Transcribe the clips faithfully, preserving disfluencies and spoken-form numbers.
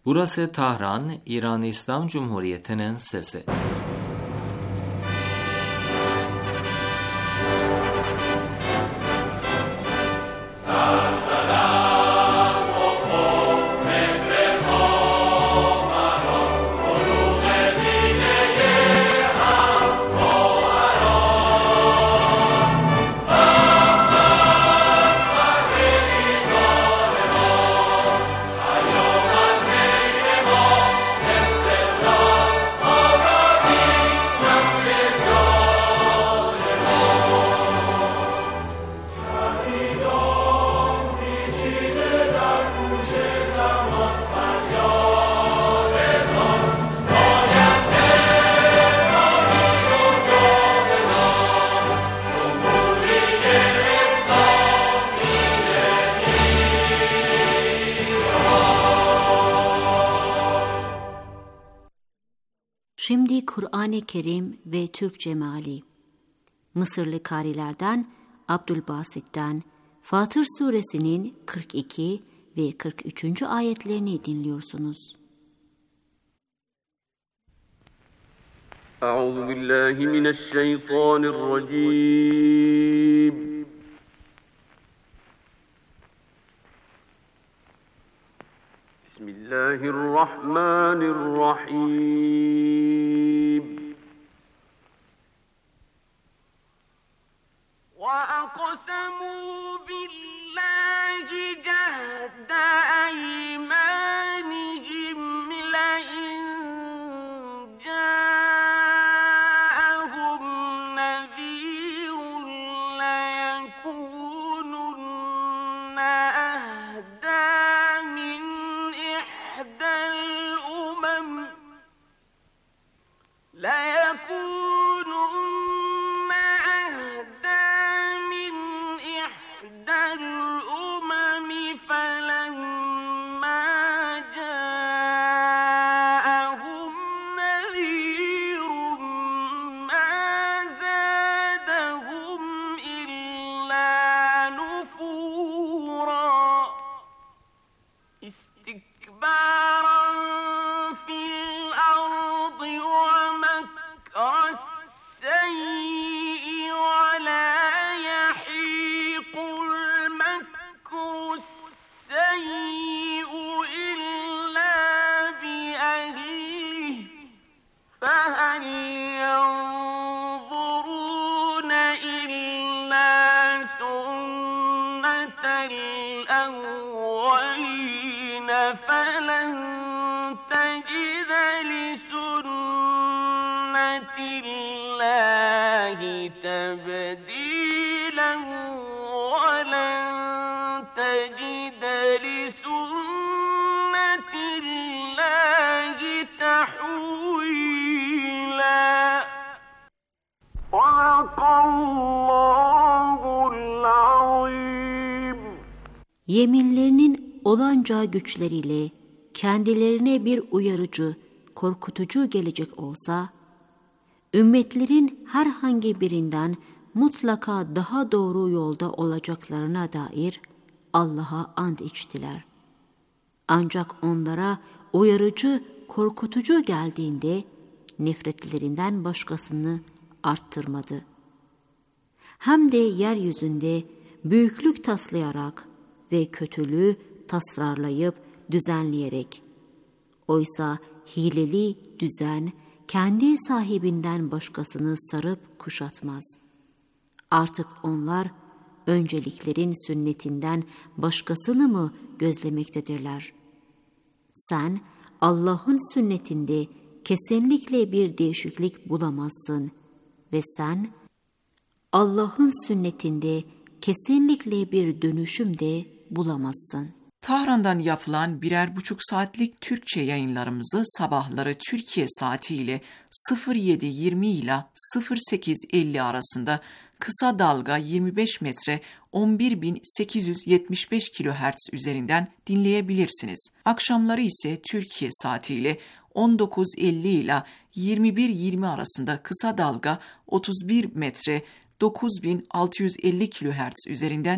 Burası Tahran, İran İslam Cumhuriyeti'nin sesi. Şimdi Kur'an-ı Kerim ve Türkçe meali. Mısırlı karilerden Abdülbasit'ten Fatır Suresinin kırk iki ve kırk üçüncü ayetlerini dinliyorsunuz. Euzu billahi mineşşeytanirracim. Bismillahirrahmanirrahim. وَأَقْسَمُوا بِاللَّهِ جَهْدَ أَيْمَانِهِمْ لَئِن جَاءَهُمْ نَذِيرٌ لَيَكُونُنَّ أَهْدَىٰ مِنْ إِحْدَى الْأُمَمِ لَيَكُونُنَّ فلن تجد لسنة الله تبديلا ولن تجد لسنة الله تحويلا. صدق الله العظيم. Yeminlerinin olanca güçleriyle kendilerine bir uyarıcı, korkutucu gelecek olsa, ümmetlerin herhangi birinden mutlaka daha doğru yolda olacaklarına dair Allah'a ant içtiler. Ancak onlara uyarıcı, korkutucu geldiğinde nefretlerinden başkasını arttırmadı. Hem de yeryüzünde büyüklük taslayarak ve kötülüğü tasarlayıp düzenleyerek. Oysa hileli düzen kendi sahibinden başkasını sarıp kuşatmaz. Artık onlar önceliklerin sünnetinden başkasını mı gözlemektedirler? Sen Allah'ın sünnetinde kesinlikle bir değişiklik bulamazsın ve sen Allah'ın sünnetinde kesinlikle bir dönüşüm de bulamazsın. Tahran'dan yapılan birer buçuk saatlik Türkçe yayınlarımızı sabahları Türkiye saatiyle sıfır yedi yirmi ile sıfır sekiz elli arasında kısa dalga yirmi beş metre on bir bin sekiz yüz yetmiş beş kilohertz üzerinden dinleyebilirsiniz. Akşamları ise Türkiye saatiyle on dokuz elli ile yirmi bir yirmi arasında kısa dalga otuz bir metre dokuz bin altı yüz elli kilohertz üzerinden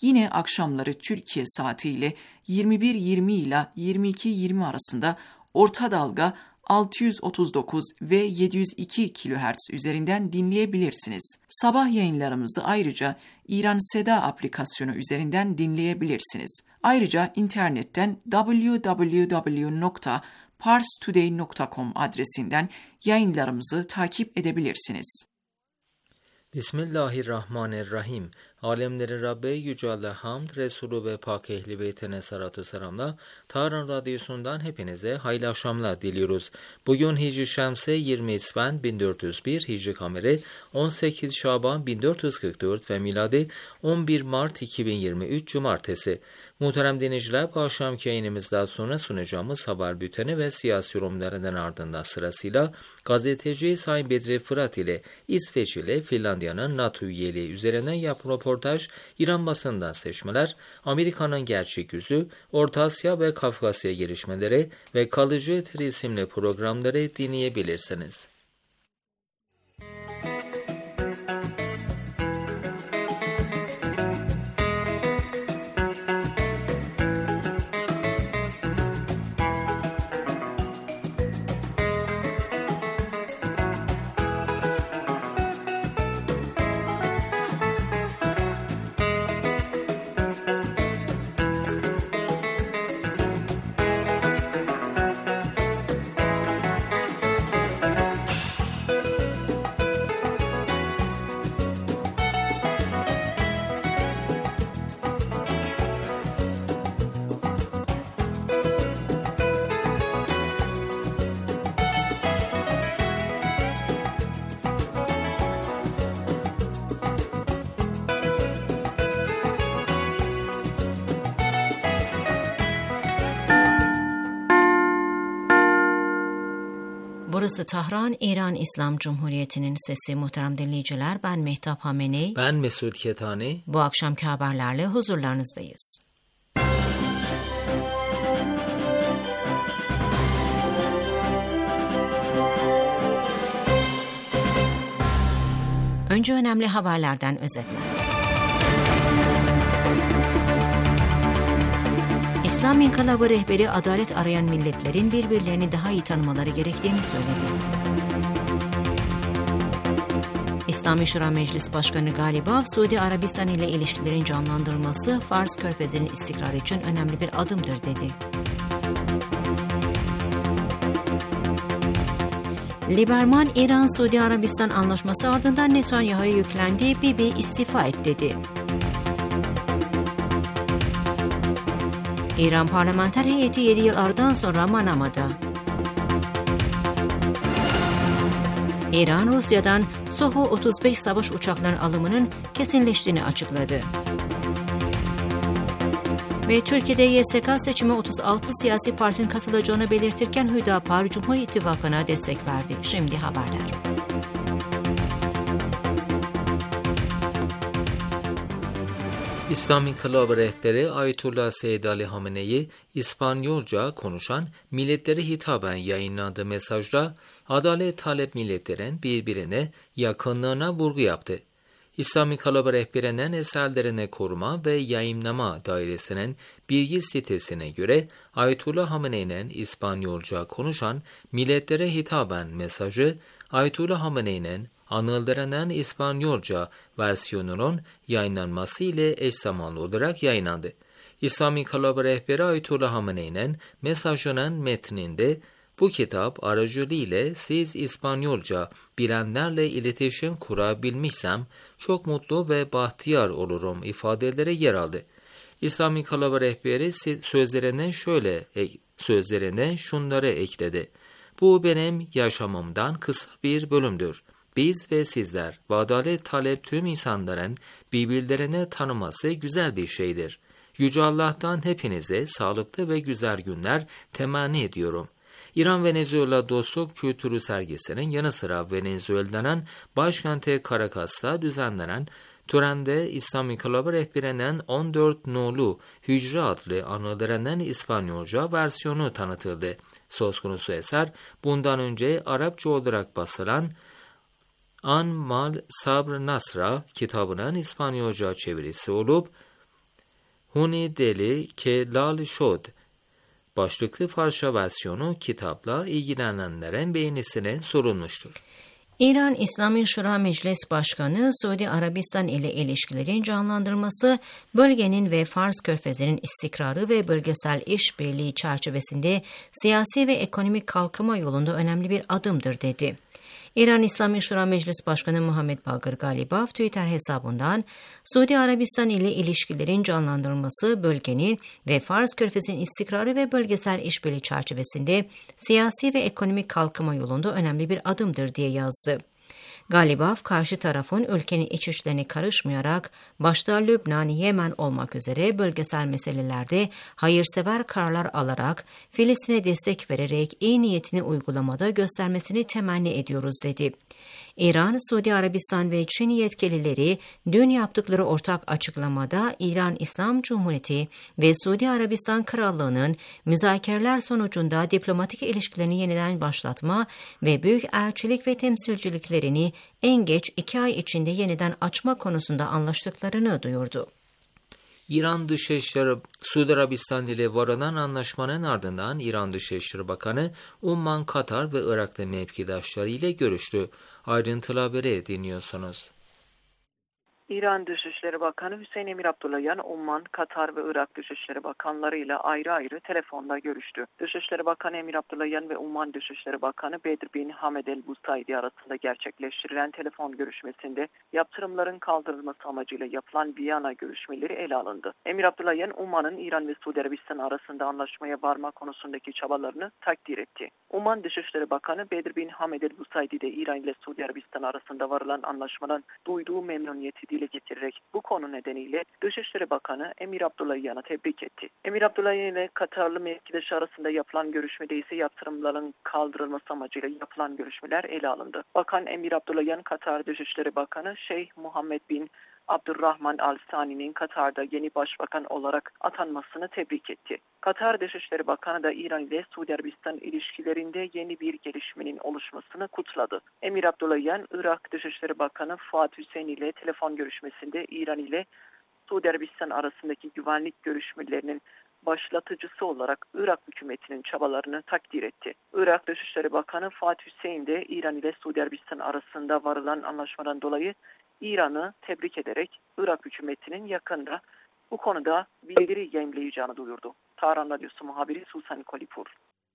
Yine akşamları Türkiye saatiyle yirmi bir yirmi ile yirmi iki yirmi arasında orta dalga altı yüz otuz dokuz ve yedi yüz iki kilohertz üzerinden dinleyebilirsiniz. Sabah yayınlarımızı ayrıca İran Seda aplikasyonu üzerinden dinleyebilirsiniz. Ayrıca internetten double-u double-u double-u nokta pars today nokta com adresinden yayınlarımızı takip edebilirsiniz. Bismillahirrahmanirrahim. Alemlerin Rabbi Yüce Allah hamd, Resulü ve Pak Ehli Beytine salatü selamla Tarhan Radyosu'ndan hepinize hayırlı akşamlar diliyoruz. Bugün Hicri Şemsi yirmi İsven bin dört yüz bir, Hicri Kameri on sekiz Şaban bin dört yüz kırk dört ve miladi on bir Mart iki bin yirmi üç Cumartesi. Muhterem dinleyiciler, bu akşamki yayınımızdan sonra sunacağımız haber bülteni ve siyasi yorumlarından ardından sırasıyla gazeteci Sayın Bedri Fırat ile İsveç ile Finlandiya'nın NATO üyeliği üzerine yapılan röportaj, İran basından seçmeler, Amerika'nın gerçek yüzü, Orta Asya ve Kafkasya gelişmeleri ve Kalıcı Etiri isimli programları dinleyebilirsiniz. Burası Tahran, İran İslam Cumhuriyeti'nin sesi. Muhterem dinleyiciler, ben Mehtap Hameney. Ben Mesut Ketani. Bu akşamki haberlerle huzurlarınızdayız. Önce önemli haberlerden özetler. İslam İnkılabı rehberi adalet arayan milletlerin birbirlerini daha iyi tanımaları gerektiğini söyledi. İslami Şura Meclis Başkanı Galibaf, Suudi Arabistan ile ilişkilerin canlandırılması Fars Körfezi'nin istikrarı için önemli bir adımdır dedi. Liberman, İran-Suudi Arabistan anlaşması ardından Netanyahu'ya yüklendi, Bibi istifa et dedi. İran parlamenter heyeti yedi yıl aradan sonra Manama'da. İran, Rusya'dan Suhu otuz beş savaş uçaklarının alımının kesinleştiğini açıkladı. Ve Türkiye'de Y S K seçimi otuz altı siyasi partinin katılacağını belirtirken Hüdapar Cumhur İttifakı'na destek verdi. Şimdi haberler. İslam İnkılabı rehberi Ayetullah Seyyid Ali Hamenei, İspanyolca konuşan milletlere hitaben yayınladığı mesajda adalet talep milletlerin birbirine yakınlığına vurgu yaptı. İslam İnkılabı rehberinin eserlerine koruma ve yayınlama dairesinin bilgi sitesine göre Ayetullah Hamenei'nin İspanyolca konuşan milletlere hitaben mesajı Ayetullah Hamenei'nin anıldırının İspanyolca versiyonunun yayınlanması ile eş zamanlı olarak yayınlandı. İslam İnkılabı rehberi Ayetullah Hamenei'nin mesajının metninde bu kitap aracılığıyla siz İspanyolca bilenlerle iletişim kurabilmişsem çok mutlu ve bahtiyar olurum ifadeleri yer aldı. İslam İnkılabı rehberi sözlerine şöyle sözlerine şunları ekledi. Bu benim yaşamımdan kısa bir bölümdür. Biz ve sizler ve adalet talep tüm insanların birbirlerini tanıması güzel bir şeydir. Yüce Allah'tan hepinize sağlıklı ve güzel günler temenni ediyorum. İran-Venezuela dostluk kültürü sergisinin yanı sıra Venezuela'nın başkenti Caracas'ta düzenlenen törende İslam İnkılabı rehberinin on dört nolu Hücre adlı anılarının İspanyolca versiyonu tanıtıldı. Söz konusu eser bundan önce Arapça olarak basılan An Mal Sabr Nasra kitabının İspanyolca çevirisi olup Huni Deli Ke Lal Şod başlıklı Farsça versiyonu kitapla ilgilenenlerin beğenisine sorulmuştur. İran İslami Şura Meclis Başkanı, Suudi Arabistan ile ilişkilerin canlandırılması, bölgenin ve Fars Körfezi'nin istikrarı ve bölgesel işbirliği çerçevesinde siyasi ve ekonomik kalkınma yolunda önemli bir adımdır dedi. İran İslami Şura Meclis Başkanı Muhammed Bagir Galibaf Twitter hesabından Suudi Arabistan ile ilişkilerin canlandırılması bölgenin ve Fars Körfezi'nin istikrarı ve bölgesel işbirliği çerçevesinde siyasi ve ekonomik kalkınma yolunda önemli bir adımdır diye yazdı. Galibaf, karşı tarafın ülkenin iç işlerine karışmayarak başta Lübnan, Yemen olmak üzere bölgesel meselelerde hayırsever kararlar alarak Filistin'e destek vererek iyi niyetini uygulamada göstermesini temenni ediyoruz dedi. İran, Suudi Arabistan ve Çin yetkilileri dün yaptıkları ortak açıklamada İran İslam Cumhuriyeti ve Suudi Arabistan Krallığı'nın müzakereler sonucunda diplomatik ilişkilerini yeniden başlatma ve büyükelçilik ve temsilciliklerini en geç iki ay içinde yeniden açma konusunda anlaştıklarını duyurdu. İran Dışişleri Suudi Arabistan ile varılan anlaşmanın ardından İran Dışişleri Bakanı Umman, Katar ve Irak'ta mevkidaşları ile görüştü. Ayrıntılı haberi dinliyorsunuz. İran Dışişleri Bakanı Hüseyin Emir Abdullahian, Umman, Katar ve Irak Dışişleri Bakanları ile ayrı ayrı telefonda görüştü. Dışişleri Bakanı Emir Abdullahian ve Umman Dışişleri Bakanı Bedr bin Hamed el-Busaydi arasında gerçekleştirilen telefon görüşmesinde yaptırımların kaldırılması amacıyla yapılan Viyana görüşmeleri ele alındı. Emir Abdullahian, Umman'ın İran ve Suudi Arabistan arasında anlaşmaya varma konusundaki çabalarını takdir etti. Umman Dışişleri Bakanı Bedr bin Hamed el-Busaydi de İran ile Suudi Arabistan arasında varılan anlaşmadan duyduğu memnuniyeti dile getirerek bu konu nedeniyle Dışişleri Bakanı Emir Abdullahian'ı tebrik etti. Emir Abdullahian ile Katarlı mevkidaşı arasında yapılan görüşmede ise yaptırımların kaldırılması amacıyla yapılan görüşmeler ele alındı. Bakan Emir Abdullahian, Katar Dışişleri Bakanı Şeyh Muhammed bin Abdurrahman Al-Sani'nin Katar'da yeni başbakan olarak atanmasını tebrik etti. Katar Dışişleri Bakanı da İran ile Suudi Arabistan ilişkilerinde yeni bir gelişmenin oluşmasını kutladı. Emir Abdullahian, Irak Dışişleri Bakanı Fuat Hüseyin ile telefon görüşmesinde İran ile Suudi Arabistan arasındaki güvenlik görüşmelerinin başlatıcısı olarak Irak hükümetinin çabalarını takdir etti. Irak Dışişleri Bakanı Fuat Hüseyin de İran ile Suudi Arabistan arasında varılan anlaşmadan dolayı İran'ı tebrik ederek Irak hükümetinin yakında bu konuda bildiri yayımlayacağını duyurdu. Tahran Radyosu muhabiri Susan Kolipur.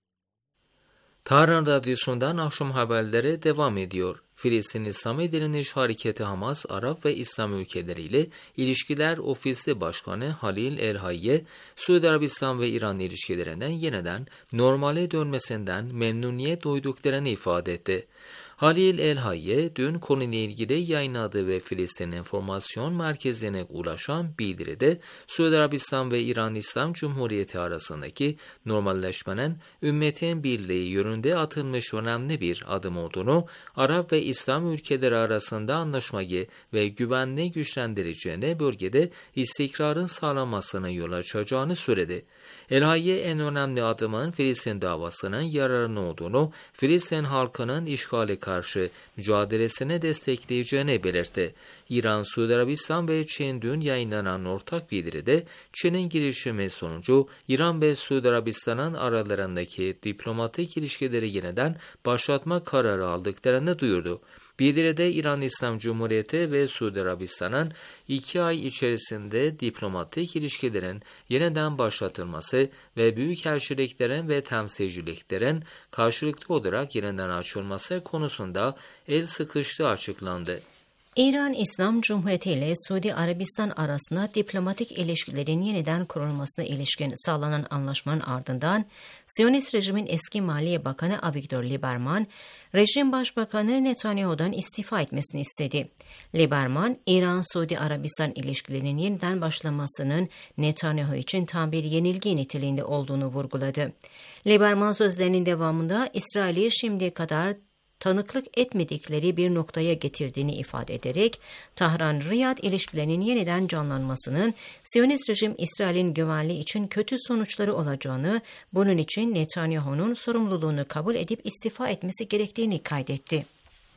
Tahran Radyosu'ndan akşam haberleri devam ediyor. Filistin İslami Direniş Hareketi Hamas, Arap ve İslam ülkeleriyle İlişkiler Ofisi Başkanı Halil El-Hayye, Suudi Arabistan ve İran ilişkilerinden yeniden normale dönmesinden memnuniyet duyduklarını ifade etti. Halil El-Hayye, dün konuyla ilgili yayınladığı ve Filistin Enformasyon Merkezi'ne ulaşan bildiride Suudi Arabistan ve İran İslam Cumhuriyeti arasındaki normalleşmenin ümmetin birliği yönünde atılmış önemli bir adım olduğunu, Arap ve İslam ülkeleri arasında anlaşmayı ve güvenliği güçlendireceğine, bölgede istikrarın sağlanmasına yol açacağını söyledi. El-Hayye, en önemli adımın Filistin davasının yararına olduğunu, Filistin halkının işgale karşı mücadelesine destekleyeceğini belirtti. İran, Suudi Arabistan ve Çin dün yayınlanan ortak bildiride Çin'in girişimi sonucu İran ve Suudi Arabistan'ın aralarındaki diplomatik ilişkileri yeniden başlatma kararı aldıklarını duyurdu. Bildiride İran İslam Cumhuriyeti ve Suudi Arabistan'ın iki ay içerisinde diplomatik ilişkilerin yeniden başlatılması ve büyükelçiliklerin ve temsilciliklerin karşılıklı olarak yeniden açılması konusunda el sıkıştığı açıklandı. İran İslam Cumhuriyeti ile Suudi Arabistan arasında diplomatik ilişkilerin yeniden kurulmasına ilişkin sağlanan anlaşmanın ardından Siyonist rejimin eski Maliye Bakanı Avigdor Lieberman, rejim başbakanı Netanyahu'dan istifa etmesini istedi. Lieberman, İran-Suudi Arabistan ilişkilerinin yeniden başlamasının Netanyahu için tam bir yenilgi niteliğinde olduğunu vurguladı. Lieberman sözlerinin devamında İsrail'i şimdiye kadar tanıklık etmedikleri bir noktaya getirdiğini ifade ederek Tahran-Riyad ilişkilerinin yeniden canlanmasının Siyonist rejim İsrail'in güvenliği için kötü sonuçları olacağını, bunun için Netanyahu'nun sorumluluğunu kabul edip istifa etmesi gerektiğini kaydetti.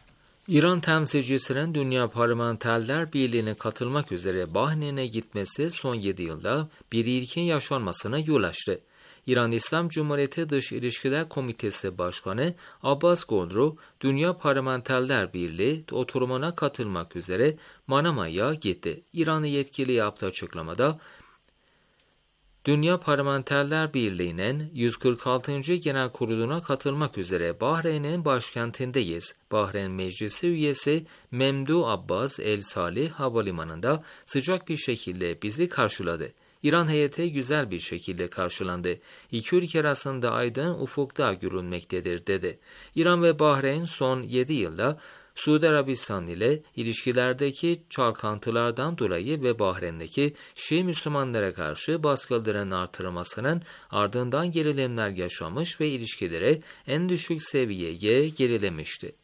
İran temsilcisinin Dünya Parlamenterler Birliği'ne katılmak üzere Bahreyn'e gitmesi son yedi yılda bir ilkin yaşanmasına yol açtı. İran İslam Cumhuriyeti Dış İlişkiler Komitesi Başkanı Abbas Gondru, Dünya Parlamenterler Birliği oturumuna katılmak üzere Manama'ya gitti. İran'ı yetkili yaptığı açıklamada, Dünya Parlamenterler Birliği'nin yüz kırk altıncı Genel Kurulu'na katılmak üzere Bahreyn'in başkentindeyiz. Bahreyn Meclisi üyesi Memduh Abbas El Salih havalimanında sıcak bir şekilde bizi karşıladı. İran heyeti güzel bir şekilde karşılandı. İki ülke arasında aydın ufukta görünmektedir dedi. İran ve Bahreyn son yedi yılda Suudi Arabistan ile ilişkilerdeki çalkantılardan dolayı ve Bahreyn'deki Şii Müslümanlara karşı baskıların artırılmasının ardından gerilimler yaşamış ve ilişkileri en düşük seviyeye gerilemişti.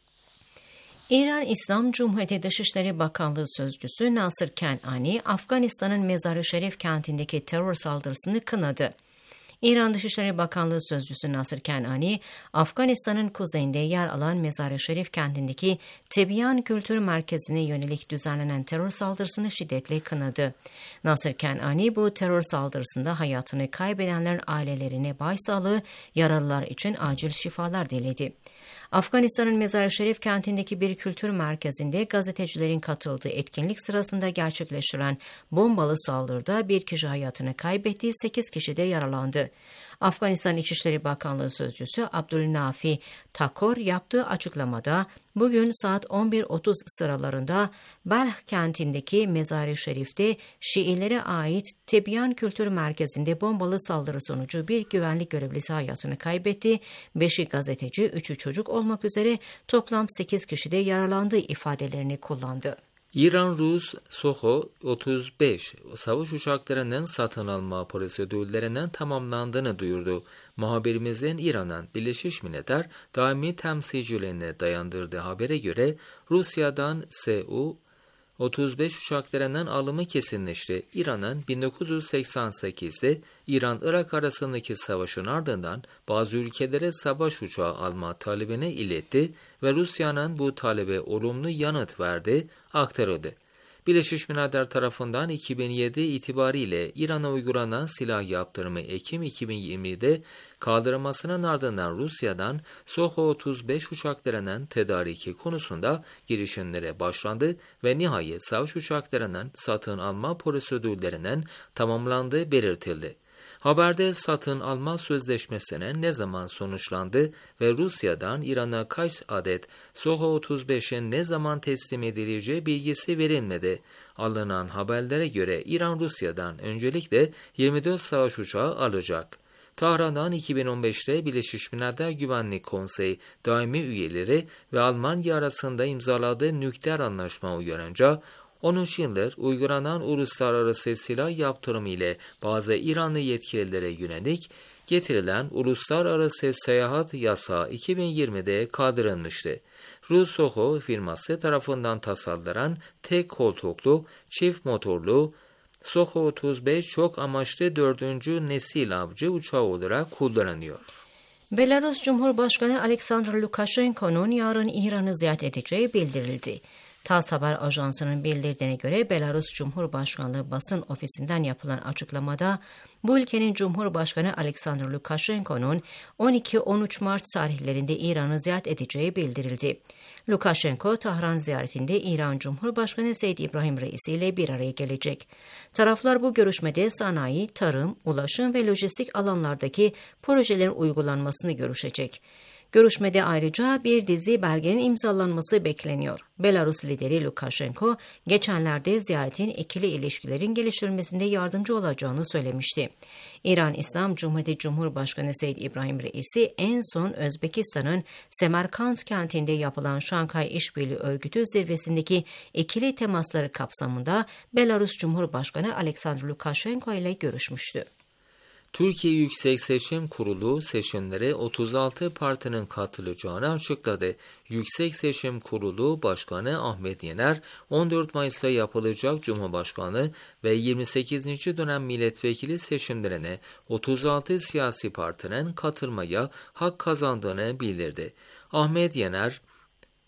İran İslam Cumhuriyeti Dışişleri Bakanlığı Sözcüsü Nasır Kenani, Afganistan'ın Mezar-ı Şerif kentindeki terör saldırısını kınadı. İran Dışişleri Bakanlığı Sözcüsü Nasır Kenani, Afganistan'ın kuzeyinde yer alan Mezar-ı Şerif kentindeki Tebyan Kültür Merkezi'ne yönelik düzenlenen terör saldırısını şiddetle kınadı. Nasır Kenani, bu terör saldırısında hayatını kaybedenlerin ailelerine başsağlığı, yaralılar için acil şifalar diledi. Afganistan'ın Mezar-ı Şerif kentindeki bir kültür merkezinde gazetecilerin katıldığı etkinlik sırasında gerçekleştirilen bombalı saldırıda bir kişi hayatını kaybetti, sekiz kişi de yaralandı. Afganistan İçişleri Bakanlığı Sözcüsü Abdülnafi Takor yaptığı açıklamada, bugün saat on bir otuz sıralarında Balh kentindeki Mezar-ı Şerif'te Şiilere ait Tebyan Kültür Merkezi'nde bombalı saldırı sonucu bir güvenlik görevlisi hayatını kaybetti, beşi gazeteci, üçü çocuk olmak üzere toplam sekiz kişi de yaralandı ifadelerini kullandı. İran-Rus Soho otuz beş savaş uçaklarının satın alma prosedürlerinin tamamlandığını duyurdu. Muhabirimizin İran'ın Birleşmiş Milletler daimi temsilcilerine dayandırdığı habere göre Rusya'dan S U otuz beş uçaklarının alımı kesinleşti. İran'ın bin dokuz yüz seksen sekizde İran-Irak arasındaki savaşın ardından bazı ülkelere savaş uçağı alma talebini iletti ve Rusya'nın bu talebe olumlu yanıt verdi, aktarıldı. Birleşmiş Milletler tarafından iki bin yedi itibariyle İran'a uygulanan silah yaptırımı Ekim iki bin yirmide kaldırılmasının ardından Rusya'dan Soho otuz beş uçaklarının tedariki konusunda girişimlere başlandı ve nihayet savaş uçaklarının satın alma prosedürlerinin tamamlandığı belirtildi. Haberde satın alma sözleşmesinin ne zaman sonuçlandı ve Rusya'dan İran'a kaç adet Soho otuz beşin ne zaman teslim edileceği bilgisi verilmedi. Alınan haberlere göre İran Rusya'dan öncelikle yirmi dört savaş uçağı alacak. Tahran'dan iki bin on beşte Birleşmiş Milletler Güvenlik Konseyi daimi üyeleri ve Almanya arasında imzaladığı nükleer anlaşma uyarınca on üç yıldır uygulanan uluslararası silah yaptırımı ile bazı İranlı yetkililere yönelik getirilen uluslararası seyahat yasağı iki bin yirmide kaldırılmıştı. Rus Soho firması tarafından tasarlanan tek koltuklu, çift motorlu Soho otuz beş çok amaçlı dördüncü nesil avcı uçağı olarak kullanılıyor. Belarus Cumhurbaşkanı Alexander Lukashenko'nun yarın İran'ı ziyaret edeceği bildirildi. TASS Haber Ajansı'nın bildirdiğine göre Belarus Cumhurbaşkanlığı basın ofisinden yapılan açıklamada bu ülkenin Cumhurbaşkanı Alexander Lukashenko'nun on iki on üç Mart tarihlerinde İran'ı ziyaret edeceği bildirildi. Lukashenko, Tahran ziyaretinde İran Cumhurbaşkanı Seyyid İbrahim Reisi ile bir araya gelecek. Taraflar bu görüşmede sanayi, tarım, ulaşım ve lojistik alanlardaki projelerin uygulanmasını görüşecek. Görüşmede ayrıca bir dizi belgenin imzalanması bekleniyor. Belarus lideri Lukashenko, geçenlerde ziyaretin ikili ilişkilerin geliştirilmesinde yardımcı olacağını söylemişti. İran İslam Cumhuriyeti Cumhurbaşkanı Seyyid İbrahim Reisi, en son Özbekistan'ın Semerkant kentinde yapılan Şanghay İşbirliği Örgütü zirvesindeki ikili temasları kapsamında Belarus Cumhurbaşkanı Alexander Lukashenko ile görüşmüştü. Türkiye Yüksek Seçim Kurulu seçimlere otuz altı partinin katılacağını açıkladı. Yüksek Seçim Kurulu Başkanı Ahmet Yener, on dört Mayıs'ta yapılacak Cumhurbaşkanı ve yirmi sekizinci dönem milletvekili seçimlerine otuz altı siyasi partinin katılmaya hak kazandığını bildirdi. Ahmet Yener,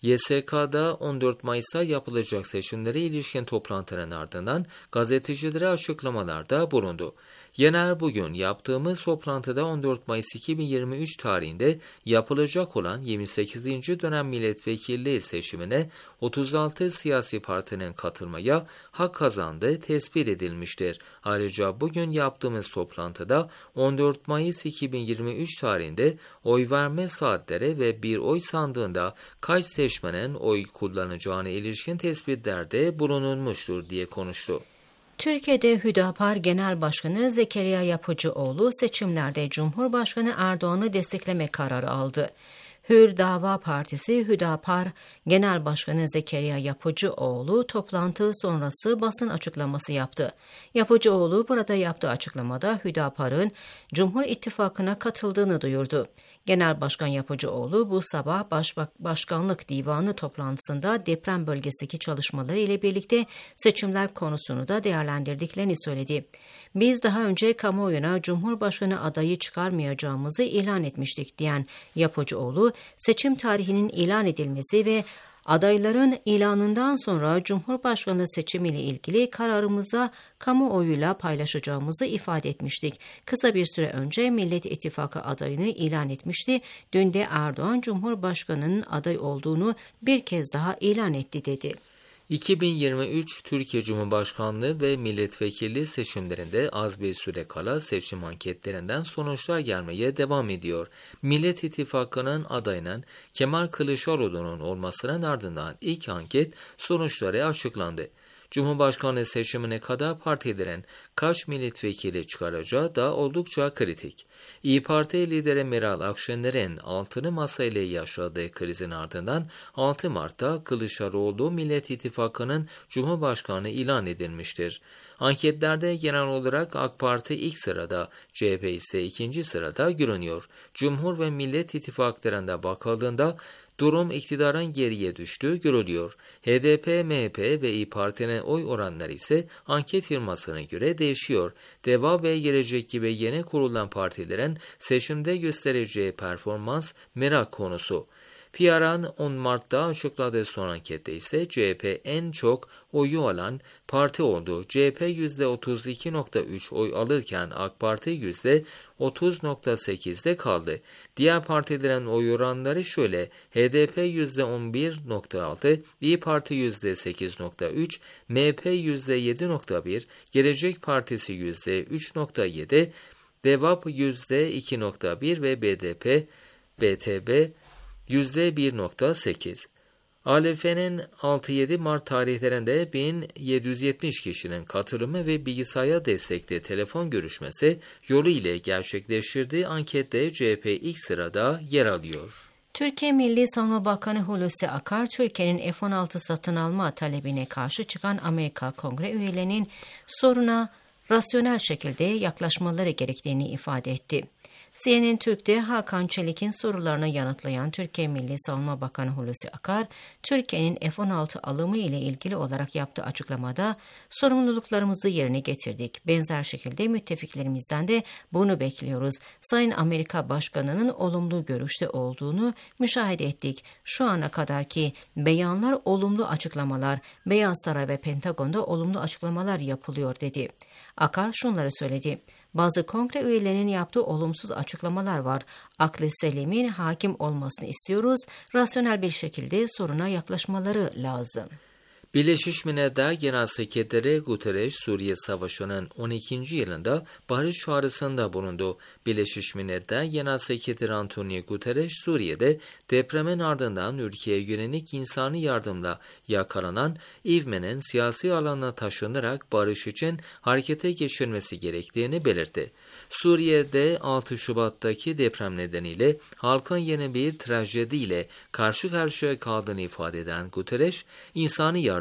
Y S K'da on dört Mayıs'ta yapılacak seçimlere ilişkin toplantının ardından gazetecilere açıklamalarda bulundu. Yener bugün yaptığımız toplantıda on dört Mayıs iki bin yirmi üç tarihinde yapılacak olan yirmi sekizinci dönem milletvekilliği seçimine otuz altı siyasi partinin katılmaya hak kazandığı tespit edilmiştir. Ayrıca bugün yaptığımız toplantıda on dört Mayıs iki bin yirmi üç tarihinde oy verme saatleri ve bir oy sandığında kaç seçmenin oy kullanacağına ilişkin tespitlerde bulunulmuştur diye konuştu. Türkiye'de Hüdapar Genel Başkanı Zekeriya Yapıcıoğlu seçimlerde Cumhurbaşkanı Erdoğan'ı destekleme kararı aldı. Hür Dava Partisi Hüdapar Genel Başkanı Zekeriya Yapıcıoğlu toplantı sonrası basın açıklaması yaptı. Yapıcıoğlu burada yaptığı açıklamada Hüdapar'ın Cumhur İttifakı'na katıldığını duyurdu. Genel Başkan Yapıcıoğlu bu sabah Başbak- Başkanlık Divanı toplantısında deprem bölgesindeki çalışmaları ile birlikte seçimler konusunu da değerlendirdiklerini söyledi. Biz daha önce kamuoyuna Cumhurbaşkanı adayı çıkarmayacağımızı ilan etmiştik diyen Yapıcıoğlu, seçim tarihinin ilan edilmesi ve adayların ilanından sonra Cumhurbaşkanı seçimiyle ilgili kararımıza kamuoyuyla paylaşacağımızı ifade etmiştik. Kısa bir süre önce Millet İttifakı adayını ilan etmişti. Dün de Erdoğan Cumhurbaşkanı'nın aday olduğunu bir kez daha ilan etti dedi. iki bin yirmi üç Türkiye Cumhurbaşkanlığı ve milletvekilliği seçimlerinde az bir süre kala seçim anketlerinden sonuçlar gelmeye devam ediyor. Millet İttifakı'nın adayının Kemal Kılıçdaroğlu'nun olmasının ardından ilk anket sonuçları açıklandı. Cumhurbaşkanlığı seçimine kadar partilerin kaç milletvekili çıkaracağı da oldukça kritik. İYİ Parti lideri Meral Akşener'in altılı masa ile yaşadığı krizin ardından altı Mart'ta Kılıçdaroğlu Millet İttifakı'nın Cumhurbaşkanı ilan edilmiştir. Anketlerde genel olarak AK Parti ilk sırada, C H P ise ikinci sırada görünüyor. Cumhur ve Millet İttifaklarında bakıldığında durum iktidarın geriye düştüğü görülüyor. H D P, M H P ve İYİ Parti'nin oy oranları ise anket firmasına göre değişiyor. DEVA ve Gelecek gibi yeni kurulan partilerin seçimde göstereceği performans merak konusu. P R'ın on Mart'ta açıkladığı son ankette ise C H P en çok oyu alan parti oldu. C H P yüzde otuz iki nokta üç oy alırken AK Parti yüzde otuz nokta sekizde kaldı. Diğer partilerin oy oranları şöyle: H D P yüzde on bir nokta altı, İYİ Parti yüzde sekiz nokta üç, M H P yüzde yedi nokta bir, Gelecek Partisi yüzde üç nokta yedi, DEVA yüzde iki nokta bir ve B D P, B T B yüzde bir nokta sekiz. A L F'nin altı yedi Mart tarihlerinde bin yedi yüz yetmiş kişinin katılımı ve bilgisayar destekli telefon görüşmesi yolu ile gerçekleştirdiği ankette C H P ilk sırada yer alıyor. Türkiye Milli Savunma Bakanı Hulusi Akar, Türkiye'nin F on altı satın alma talebine karşı çıkan Amerika Kongre üyelerinin soruna rasyonel şekilde yaklaşmaları gerektiğini ifade etti. C N N Türk'te Hakan Çelik'in sorularını yanıtlayan Türkiye Milli Savunma Bakanı Hulusi Akar, Türkiye'nin F on altı alımı ile ilgili olarak yaptığı açıklamada sorumluluklarımızı yerine getirdik. Benzer şekilde müttefiklerimizden de bunu bekliyoruz. Sayın Amerika Başkanı'nın olumlu görüşte olduğunu müşahede ettik. Şu ana kadarki beyanlar olumlu açıklamalar, Beyaz Saray ve Pentagon'da olumlu açıklamalar yapılıyor dedi. Akar şunları söyledi. Bazı kongre üyelerinin yaptığı olumsuz açıklamalar var. Aklı selimin hakim olmasını istiyoruz. Rasyonel bir şekilde soruna yaklaşmaları lazım. Birleşmiş Milletler Genel Sekreteri Guterres, Suriye Savaşı'nın on ikinci yılında barış çağrısında bulundu. Birleşmiş Milletler Genel Sekreteri Antonio Guterres, Suriye'de depremin ardından ülkeye yönelik insani yardımla yakalanan ivmenin siyasi alana taşınarak barış için harekete geçirilmesi gerektiğini belirtti. Suriye'de altı Şubat'taki deprem nedeniyle halkın yeni bir trajediyle karşı karşıya kaldığını ifade eden Guterres, insani yardım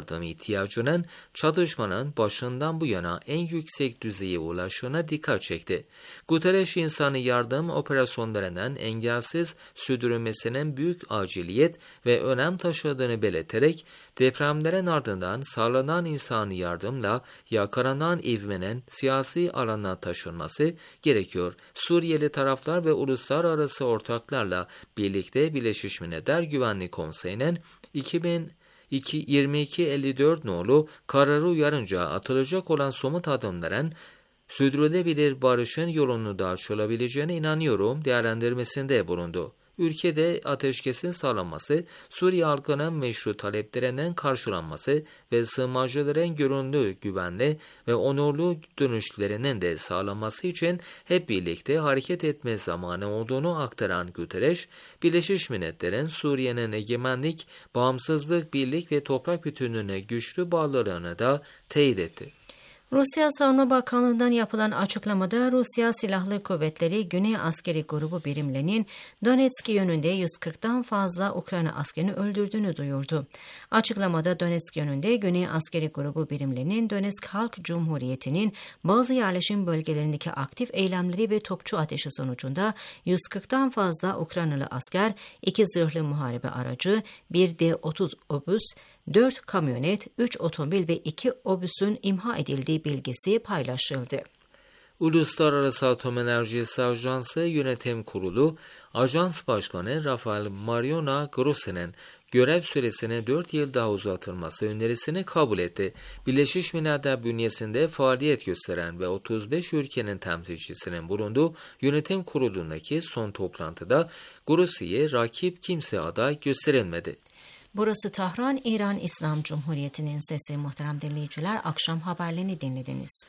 yardım ihtiyacının çatışmanın başından bu yana en yüksek düzeye ulaştığına dikkat çekti. Guterres insani yardım operasyonlarının engelsiz sürdürülmesinin büyük aciliyet ve önem taşıdığını belirterek depremlerin ardından sağlanan insani yardımla yakalanan ivmenin siyasi alana taşınması gerekiyor. Suriyeli taraflar ve uluslararası ortaklarla birlikte Birleşmiş Milletler Güvenlik Konseyi'nin iki bin yirmi iki elli dört nolu kararı uyarınca atılacak olan somut adımların sürdürülebilir barışın yolunu da açılabileceğine inanıyorum değerlendirmesinde bulundu. Ülkede ateşkesin sağlanması, Suriye halkının meşru taleplerinin karşılanması ve sığınmacıların görünürlü, güvenli ve onurlu dönüşlerinin de sağlanması için hep birlikte hareket etme zamanı olduğunu aktaran Guterres, Birleşmiş Milletler'in Suriye'nin egemenlik, bağımsızlık, birlik ve toprak bütünlüğüne güçlü bağlılığını da teyit etti. Rusya Savunma Bakanlığı'ndan yapılan açıklamada Rusya Silahlı Kuvvetleri Güney Askeri Grubu birimlerinin Donetsk yönünde yüz kırktan fazla Ukrayna askerini öldürdüğünü duyurdu. Açıklamada Donetsk yönünde Güney Askeri Grubu birimlerinin Donetsk Halk Cumhuriyeti'nin bazı yerleşim bölgelerindeki aktif eylemleri ve topçu ateşi sonucunda yüz kırktan fazla Ukraynalı asker, iki zırhlı muharebe aracı, bir D otuz obüs, dört kamyonet, üç otomobil ve iki obüsün imha edildiği bilgisi paylaşıldı. Uluslararası Atom Enerjisi Ajansı Yönetim Kurulu, Ajans Başkanı Rafael Mariano Grossi'nin görev süresine dört yıl daha uzatılması önerisini kabul etti. Birleşmiş Milletler bünyesinde faaliyet gösteren ve otuz beş ülkenin temsilcisinin bulunduğu yönetim kurulundaki son toplantıda Grossi'ye rakip kimse aday gösterilmedi. Burası Tahran, İran İslam Cumhuriyeti'nin sesi. Muhterem dinleyiciler, akşam haberlerini dinlediniz.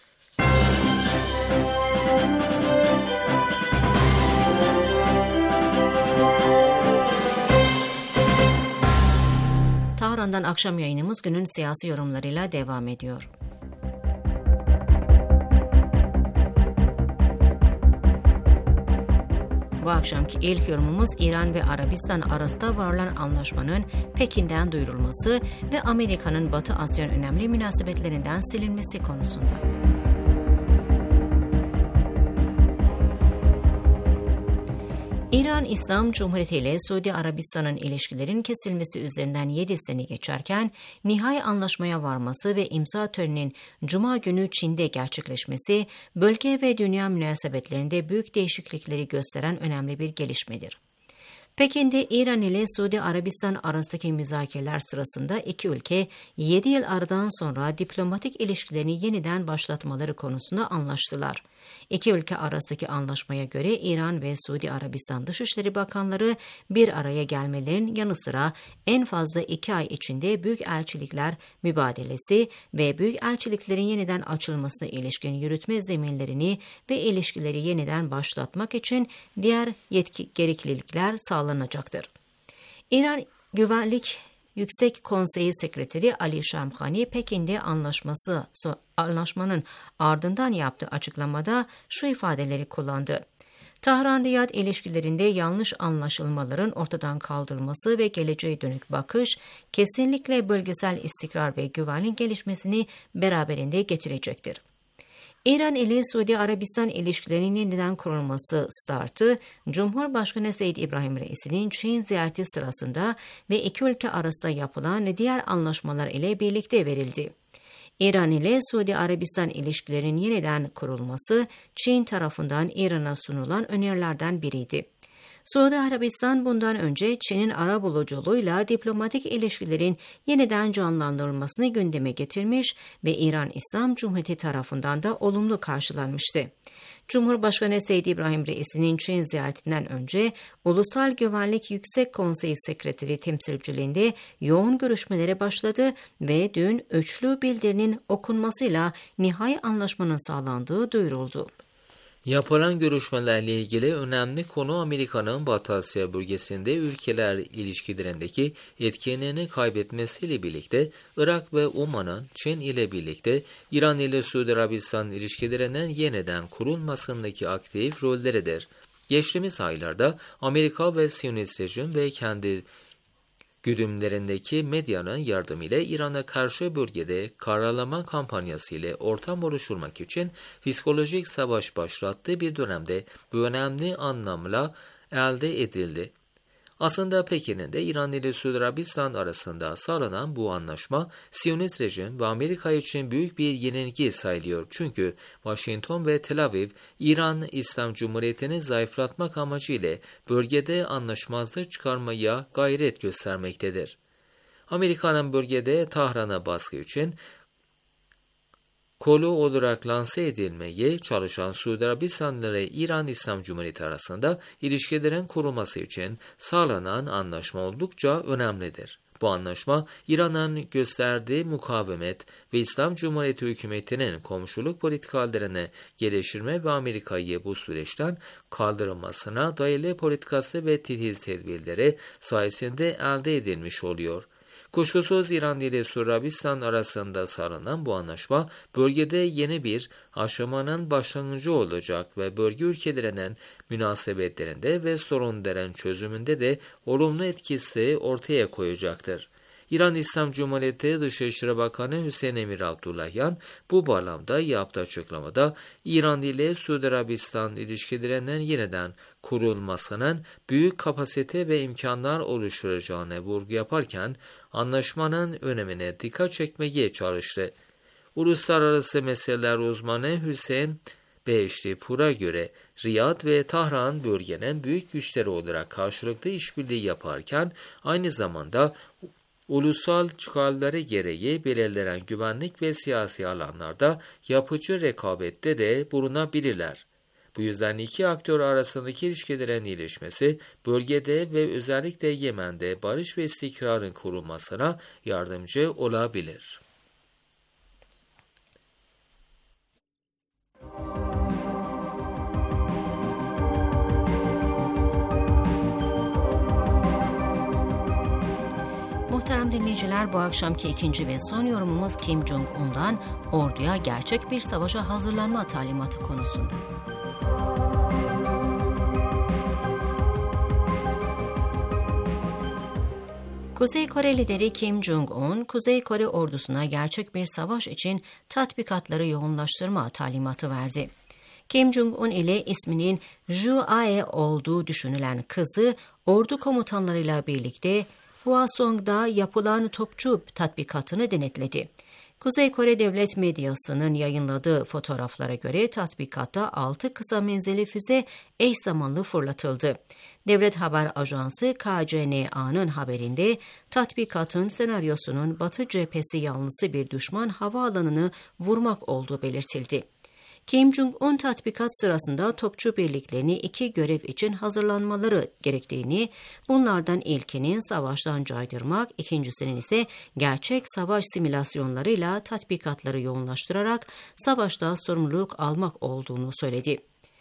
Tahran'dan akşam yayınımız günün siyasi yorumlarıyla devam ediyor. Bu akşamki ilk yorumumuz İran ve Arabistan arasında varılan anlaşmanın Pekin'den duyurulması ve Amerika'nın Batı Asya'nın önemli münasebetlerinden silinmesi konusunda. İran İslam Cumhuriyeti ile Suudi Arabistan'ın ilişkilerin kesilmesi üzerinden yedi sene geçerken nihai anlaşmaya varması ve imza töreninin Cuma günü Çin'de gerçekleşmesi bölge ve dünya münasebetlerinde büyük değişiklikleri gösteren önemli bir gelişmedir. Pekin'de İran ile Suudi Arabistan arasındaki müzakereler sırasında iki ülke yedi yıl aradan sonra diplomatik ilişkilerini yeniden başlatmaları konusunda anlaştılar. İki ülke arasındaki anlaşmaya göre İran ve Suudi Arabistan Dışişleri Bakanları bir araya gelmelerin yanı sıra en fazla iki ay içinde büyükelçilikler mübadelesi ve büyükelçiliklerin yeniden açılmasına ilişkin yürütme zeminlerini ve ilişkileri yeniden başlatmak için diğer yetki gereklilikler sağlanacaktır. İran Güvenlik Yüksek Konseyi Sekreteri Ali Şamkhani, Pekin'de anlaşması, anlaşmanın ardından yaptığı açıklamada şu ifadeleri kullandı. Tahran-Riyad ilişkilerinde yanlış anlaşılmaların ortadan kaldırılması ve geleceğe dönük bakış, kesinlikle bölgesel istikrar ve güvenlik gelişmesini beraberinde getirecektir. İran ile Suudi Arabistan ilişkilerinin yeniden kurulması startı, Cumhurbaşkanı Seyyid İbrahim Reisi'nin Çin ziyareti sırasında ve iki ülke arasında yapılan diğer anlaşmalar ile birlikte verildi. İran ile Suudi Arabistan ilişkilerinin yeniden kurulması, Çin tarafından İran'a sunulan önerilerden biriydi. Suudi Arabistan bundan önce Çin'in arabuluculuğuyla diplomatik ilişkilerin yeniden canlandırılmasını gündeme getirmiş ve İran İslam Cumhuriyeti tarafından da olumlu karşılanmıştı. Cumhurbaşkanı Seyyid İbrahim Reisi'nin Çin ziyaretinden önce Ulusal Güvenlik Yüksek Konseyi Sekreteri temsilciliğinde yoğun görüşmelere başladı ve dün üçlü bildirinin okunmasıyla nihai anlaşmanın sağlandığı duyuruldu. Yapılan görüşmelerle ilgili önemli konu Amerika'nın Batı Asya bölgesinde ülkeler ilişkilerindeki etkinliğini kaybetmesiyle birlikte Irak ve Oman'ın Çin ile birlikte İran ile Suudi Arabistan ilişkilerinin yeniden kurulmasındaki aktif rolleridir. Geçtiğimiz aylarda Amerika ve Siyonist rejim ve kendi güdümlerindeki medyanın yardımıyla İran'a karşı bölgede karalama kampanyası ile ortam oluşturmak için psikolojik savaş başlattığı bir dönemde bu önemli anlamla elde edildi. Aslında Pekin'in de İran ile Suudi Arabistan arasında sağlanan bu anlaşma Siyonist rejim ve Amerika için büyük bir yenilgi sayılıyor. Çünkü Washington ve Tel Aviv, İran İslam Cumhuriyeti'ni zayıflatmak amacıyla bölgede anlaşmazlık çıkarmaya gayret göstermektedir. Amerika'nın bölgede Tahran'a baskı için kolu olarak lanse edilmeye çalışan Suudi Arabistan ile İran İslam Cumhuriyeti arasında ilişkilerin kurulması için sağlanan anlaşma oldukça önemlidir. Bu anlaşma, İran'ın gösterdiği mukavemet ve İslam Cumhuriyeti hükümetinin komşuluk politikalarını geliştirme ve Amerika'yı bu süreçten kaldırılmasına dayalı politikası ve titiz tedbirleri sayesinde elde edilmiş oluyor. Kuşkusuz İran ile Suudi Arabistan arasında sağlanan bu anlaşma bölgede yeni bir aşamanın başlangıcı olacak ve bölge ülkelerinin münasebetlerinde ve sorunların çözümünde de olumlu etkisi ortaya koyacaktır. İran İslam Cumhuriyeti Dışişleri Bakanı Hüseyin Emir Abdullahian bu bağlamda yaptığı açıklamada İran ile Suudi Arabistan ilişkilerinin yeniden kurulmasının büyük kapasite ve imkanlar oluşturacağını vurgu yaparken anlaşmanın önemine dikkat çekmeye çalıştı. Uluslararası meseleler uzmanı Hüseyin Beştipur'a göre Riyad ve Tahran bölgenin büyük güçleri olarak karşılıklı işbirliği yaparken aynı zamanda ulusal çıkarları gereği belirlenen güvenlik ve siyasi alanlarda yapıcı rekabette de bulunabilirler. Bu yüzden iki aktör arasındaki ilişkilerin iyileşmesi, bölgede ve özellikle Yemen'de barış ve istikrarın kurulmasına yardımcı olabilir. Muhterem dinleyiciler, bu akşamki ikinci ve son yorumumuz Kim Jong-un'dan orduya gerçek bir savaşa hazırlanma talimatı konusunda. Kuzey Kore lideri Kim Jong-un, Kuzey Kore ordusuna gerçek bir savaş için tatbikatları yoğunlaştırma talimatı verdi. Kim Jong-un ile isminin Ju Ae olduğu düşünülen kızı ordu komutanlarıyla birlikte Hwasong'da yapılan topçu tatbikatını denetledi. Kuzey Kore devlet medyasının yayınladığı fotoğraflara göre tatbikatta altı kısa menzilli füze eş zamanlı fırlatıldı. Devlet haber ajansı K C N A'nın haberinde tatbikatın senaryosunun Batı cephesi yanlısı bir düşman havaalanını vurmak olduğu belirtildi. Kim Jong-un tatbikat sırasında topçu birliklerini iki görev için hazırlanmaları gerektiğini, bunlardan ilkinin savaştan caydırmak, ikincisinin ise gerçek savaş simülasyonlarıyla tatbikatları yoğunlaştırarak savaşta sorumluluk almak olduğunu söyledi.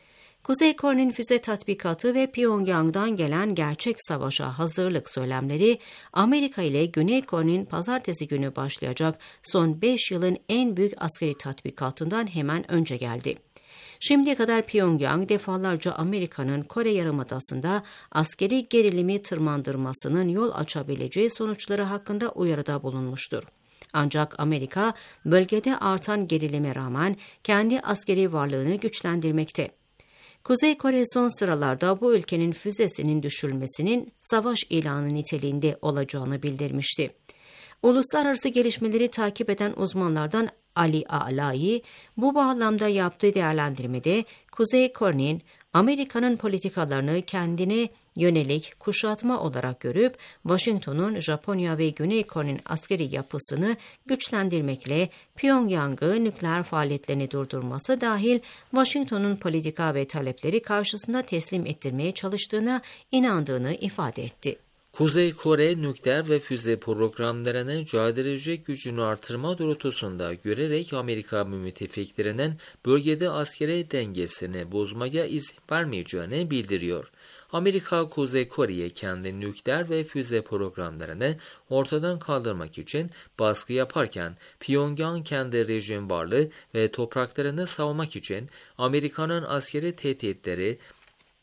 Kuzey Kore'nin füze tatbikatı ve Pyongyang'dan gelen gerçek savaşa hazırlık söylemleri, Amerika ile Güney Kore'nin pazartesi günü başlayacak son beş yılın en büyük askeri tatbikatından hemen önce geldi. Şimdiye kadar Pyongyang defalarca Amerika'nın Kore Yarımadası'nda askeri gerilimi tırmandırmasının yol açabileceği sonuçları hakkında uyarıda bulunmuştur. Ancak Amerika bölgede artan gerilime rağmen kendi askeri varlığını güçlendirmekte. Kuzey Kore son sıralarda bu ülkenin füzesinin düşürülmesinin savaş ilanı niteliğinde olacağını bildirmişti. Uluslararası gelişmeleri takip eden uzmanlardan Ali A'lai bu bağlamda yaptığı değerlendirmede Kuzey Kore'nin Amerika'nın politikalarını kendine yönelik kuşatma olarak görüp Washington'un Japonya ve Güney Kore'nin askeri yapısını güçlendirmekle Pyongyang'ı nükleer faaliyetlerini durdurması dahil Washington'un politika ve talepleri karşısında teslim ettirmeye çalıştığına inandığını ifade etti. Kuzey Kore nükleer ve füze programlarının caydırıcı gücünü artırma doğrultusunda görerek Amerika müttefiklerinin bölgede askeri dengesini bozmaya izin vermeyeceğini bildiriyor. Amerika, Kuzey Kore'ye kendi nükleer ve füze programlarını ortadan kaldırmak için baskı yaparken Pyongyang kendi rejim varlığı ve topraklarını savunmak için Amerika'nın askeri tehditleri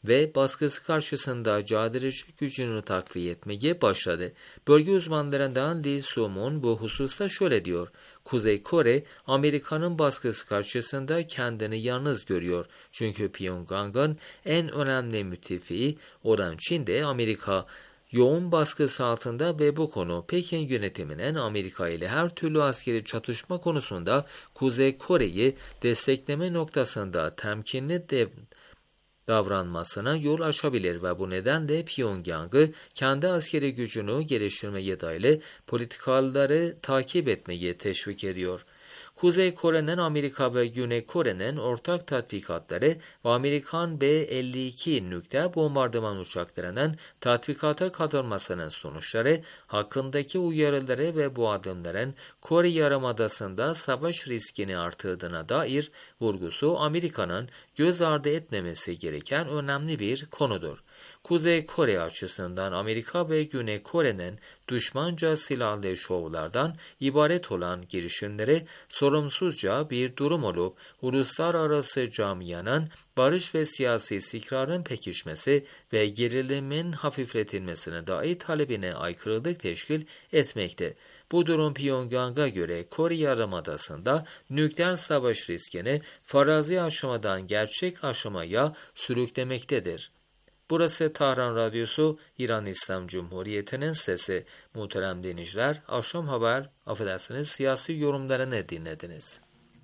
ve baskısı karşısında caydırıcı gücünü takviye etmeye başladı. Bölge uzmanlarından Lee Soo-moon bu hususta şöyle diyor: Kuzey Kore, Amerika'nın baskısı karşısında kendini yalnız görüyor. Çünkü Pyongyang'ın en önemli müttefiği olan Çin'de Amerika yoğun baskısı altında ve bu konu Pekin yönetiminin Amerika ile her türlü askeri çatışma konusunda Kuzey Kore'yi destekleme noktasında temkinli de davranmasına yol açabilir ve bu nedenle Pyongyang'ı kendi askeri gücünü geliştirmeye dair politikaları takip etmeye teşvik ediyor. Kuzey Kore'nin Amerika ve Güney Kore'nin ortak tatbikatları ve Amerikan B elli iki nükleer bombardıman uçaklarının tatbikata katılmasının sonuçları hakkındaki uyarıları ve bu adımların Kore Yarımadası'nda savaş riskini artırdığına dair vurgusu Amerika'nın göz ardı etmemesi gereken önemli bir konudur. Kuzey Kore açısından Amerika ve Güney Kore'nin düşmanca silahlı şovlardan ibaret olan girişimleri sorumsuzca bir durum olup uluslararası camianın barış ve siyasi istikrarın pekişmesi ve gerilimin hafifletilmesine dair talebine aykırılık teşkil etmekte. Bu durum Pyongyang'a göre Kore Yarımadası'nda nükleer savaş riskini farazi aşamadan gerçek aşamaya sürüklemektedir. Burası Tahran Radyosu, İran İslam Cumhuriyeti'nin sesi. Muhterem dinleyiciler, akşam haber, affedersiniz, siyasi yorumlarını dinlediniz.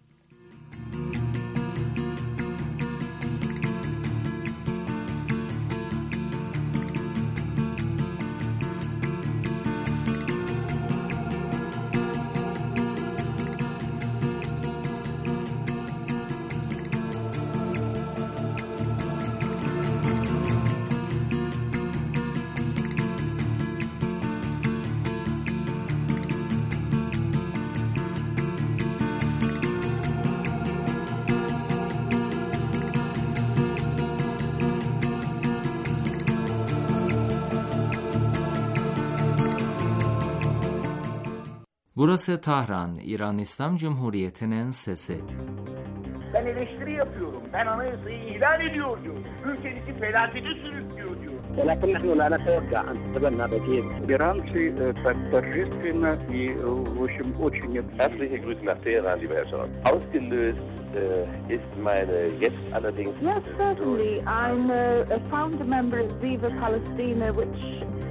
Burası Tahran, İran İslam Cumhuriyeti'nin sesi. Ben eleştiri yapıyorum. Ben anayasayı ihlal ediyor diyor. Ülkenizi felakete sürüklüyor diyor. ولكن نحن لا نتوقع أن تصيبنا بكيد. Иранцы так торжественно и, в общем, очень... Herzliche Grüße nach Teheran, lieber Herr Scholz. Ausgelöst äh, ist meine jetzt allerdings... Yes, certainly. I'm a, a founder member of Viva Palestina, which...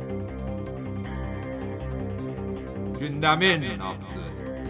Gündemin nabzı.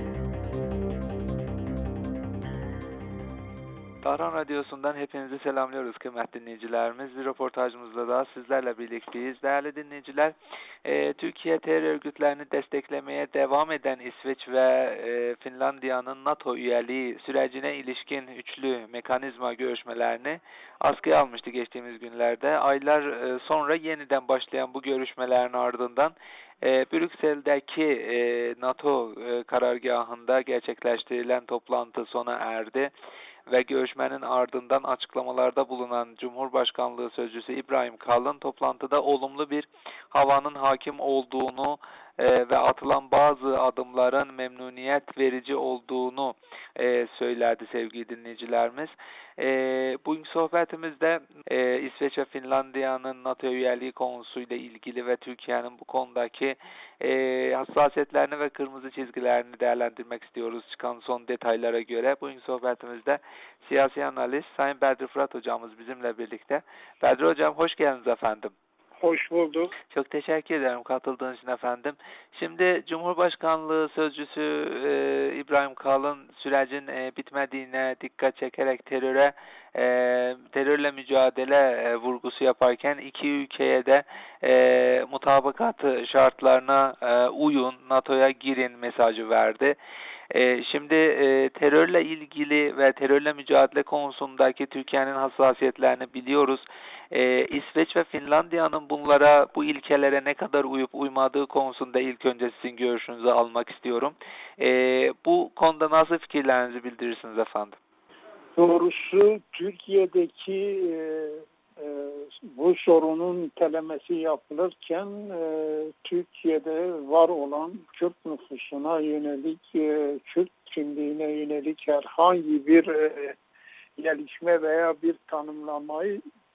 Tahran Radyosu'ndan hepinizi selamlıyoruz kıymetli dinleyicilerimiz. Bir röportajımızda daha sizlerle birlikteyiz. Değerli dinleyiciler, e, Türkiye terör örgütlerini desteklemeye devam eden İsveç ve e, Finlandiya'nın NATO üyeliği sürecine ilişkin üçlü mekanizma görüşmelerini askıya almıştı geçtiğimiz günlerde. Aylar e, sonra yeniden başlayan bu görüşmelerin ardından E, Brüksel'deki e, NATO e, karargahında gerçekleştirilen toplantı sona erdi ve görüşmenin ardından açıklamalarda bulunan Cumhurbaşkanlığı Sözcüsü İbrahim Kalın toplantıda olumlu bir havanın hakim olduğunu e, ve atılan bazı adımların memnuniyet verici olduğunu e, söyledi sevgili dinleyicilerimiz. E, bugünkü sohbetimizde e, İsveç ve Finlandiya'nın NATO üyeliği konusuyla ilgili ve Türkiye'nin bu konudaki e, hassasiyetlerini ve kırmızı çizgilerini değerlendirmek istiyoruz çıkan son detaylara göre. Bugünkü sohbetimizde siyasi analist Sayın Bedri Fırat hocamız bizimle birlikte. Bedri hocam hoş geldiniz efendim. Hoş bulduk. Çok teşekkür ederim katıldığınız için efendim. Şimdi Cumhurbaşkanlığı Sözcüsü e, İbrahim Kalın sürecin e, bitmediğine dikkat çekerek teröre e, terörle mücadele e, vurgusu yaparken iki ülkeye de e, mutabakat şartlarına e, uyun, NATO'ya girin mesajı verdi. Ee, şimdi e, terörle ilgili ve terörle mücadele konusundaki Türkiye'nin hassasiyetlerini biliyoruz. Ee, İsveç ve Finlandiya'nın bunlara, bu ilkelere ne kadar uyup uymadığı konusunda ilk önce sizin görüşünüzü almak istiyorum. Ee, bu konuda nasıl fikirlerinizi bildirirsiniz efendim? Doğrusu Türkiye'deki e, e, bu sorunun telemesi yapılırken e, Türkiye'de var olan Kürt nüfusuna yönelik, e, Kürt kimliğine yönelik herhangi bir e, gelişme veya bir tanımlamayı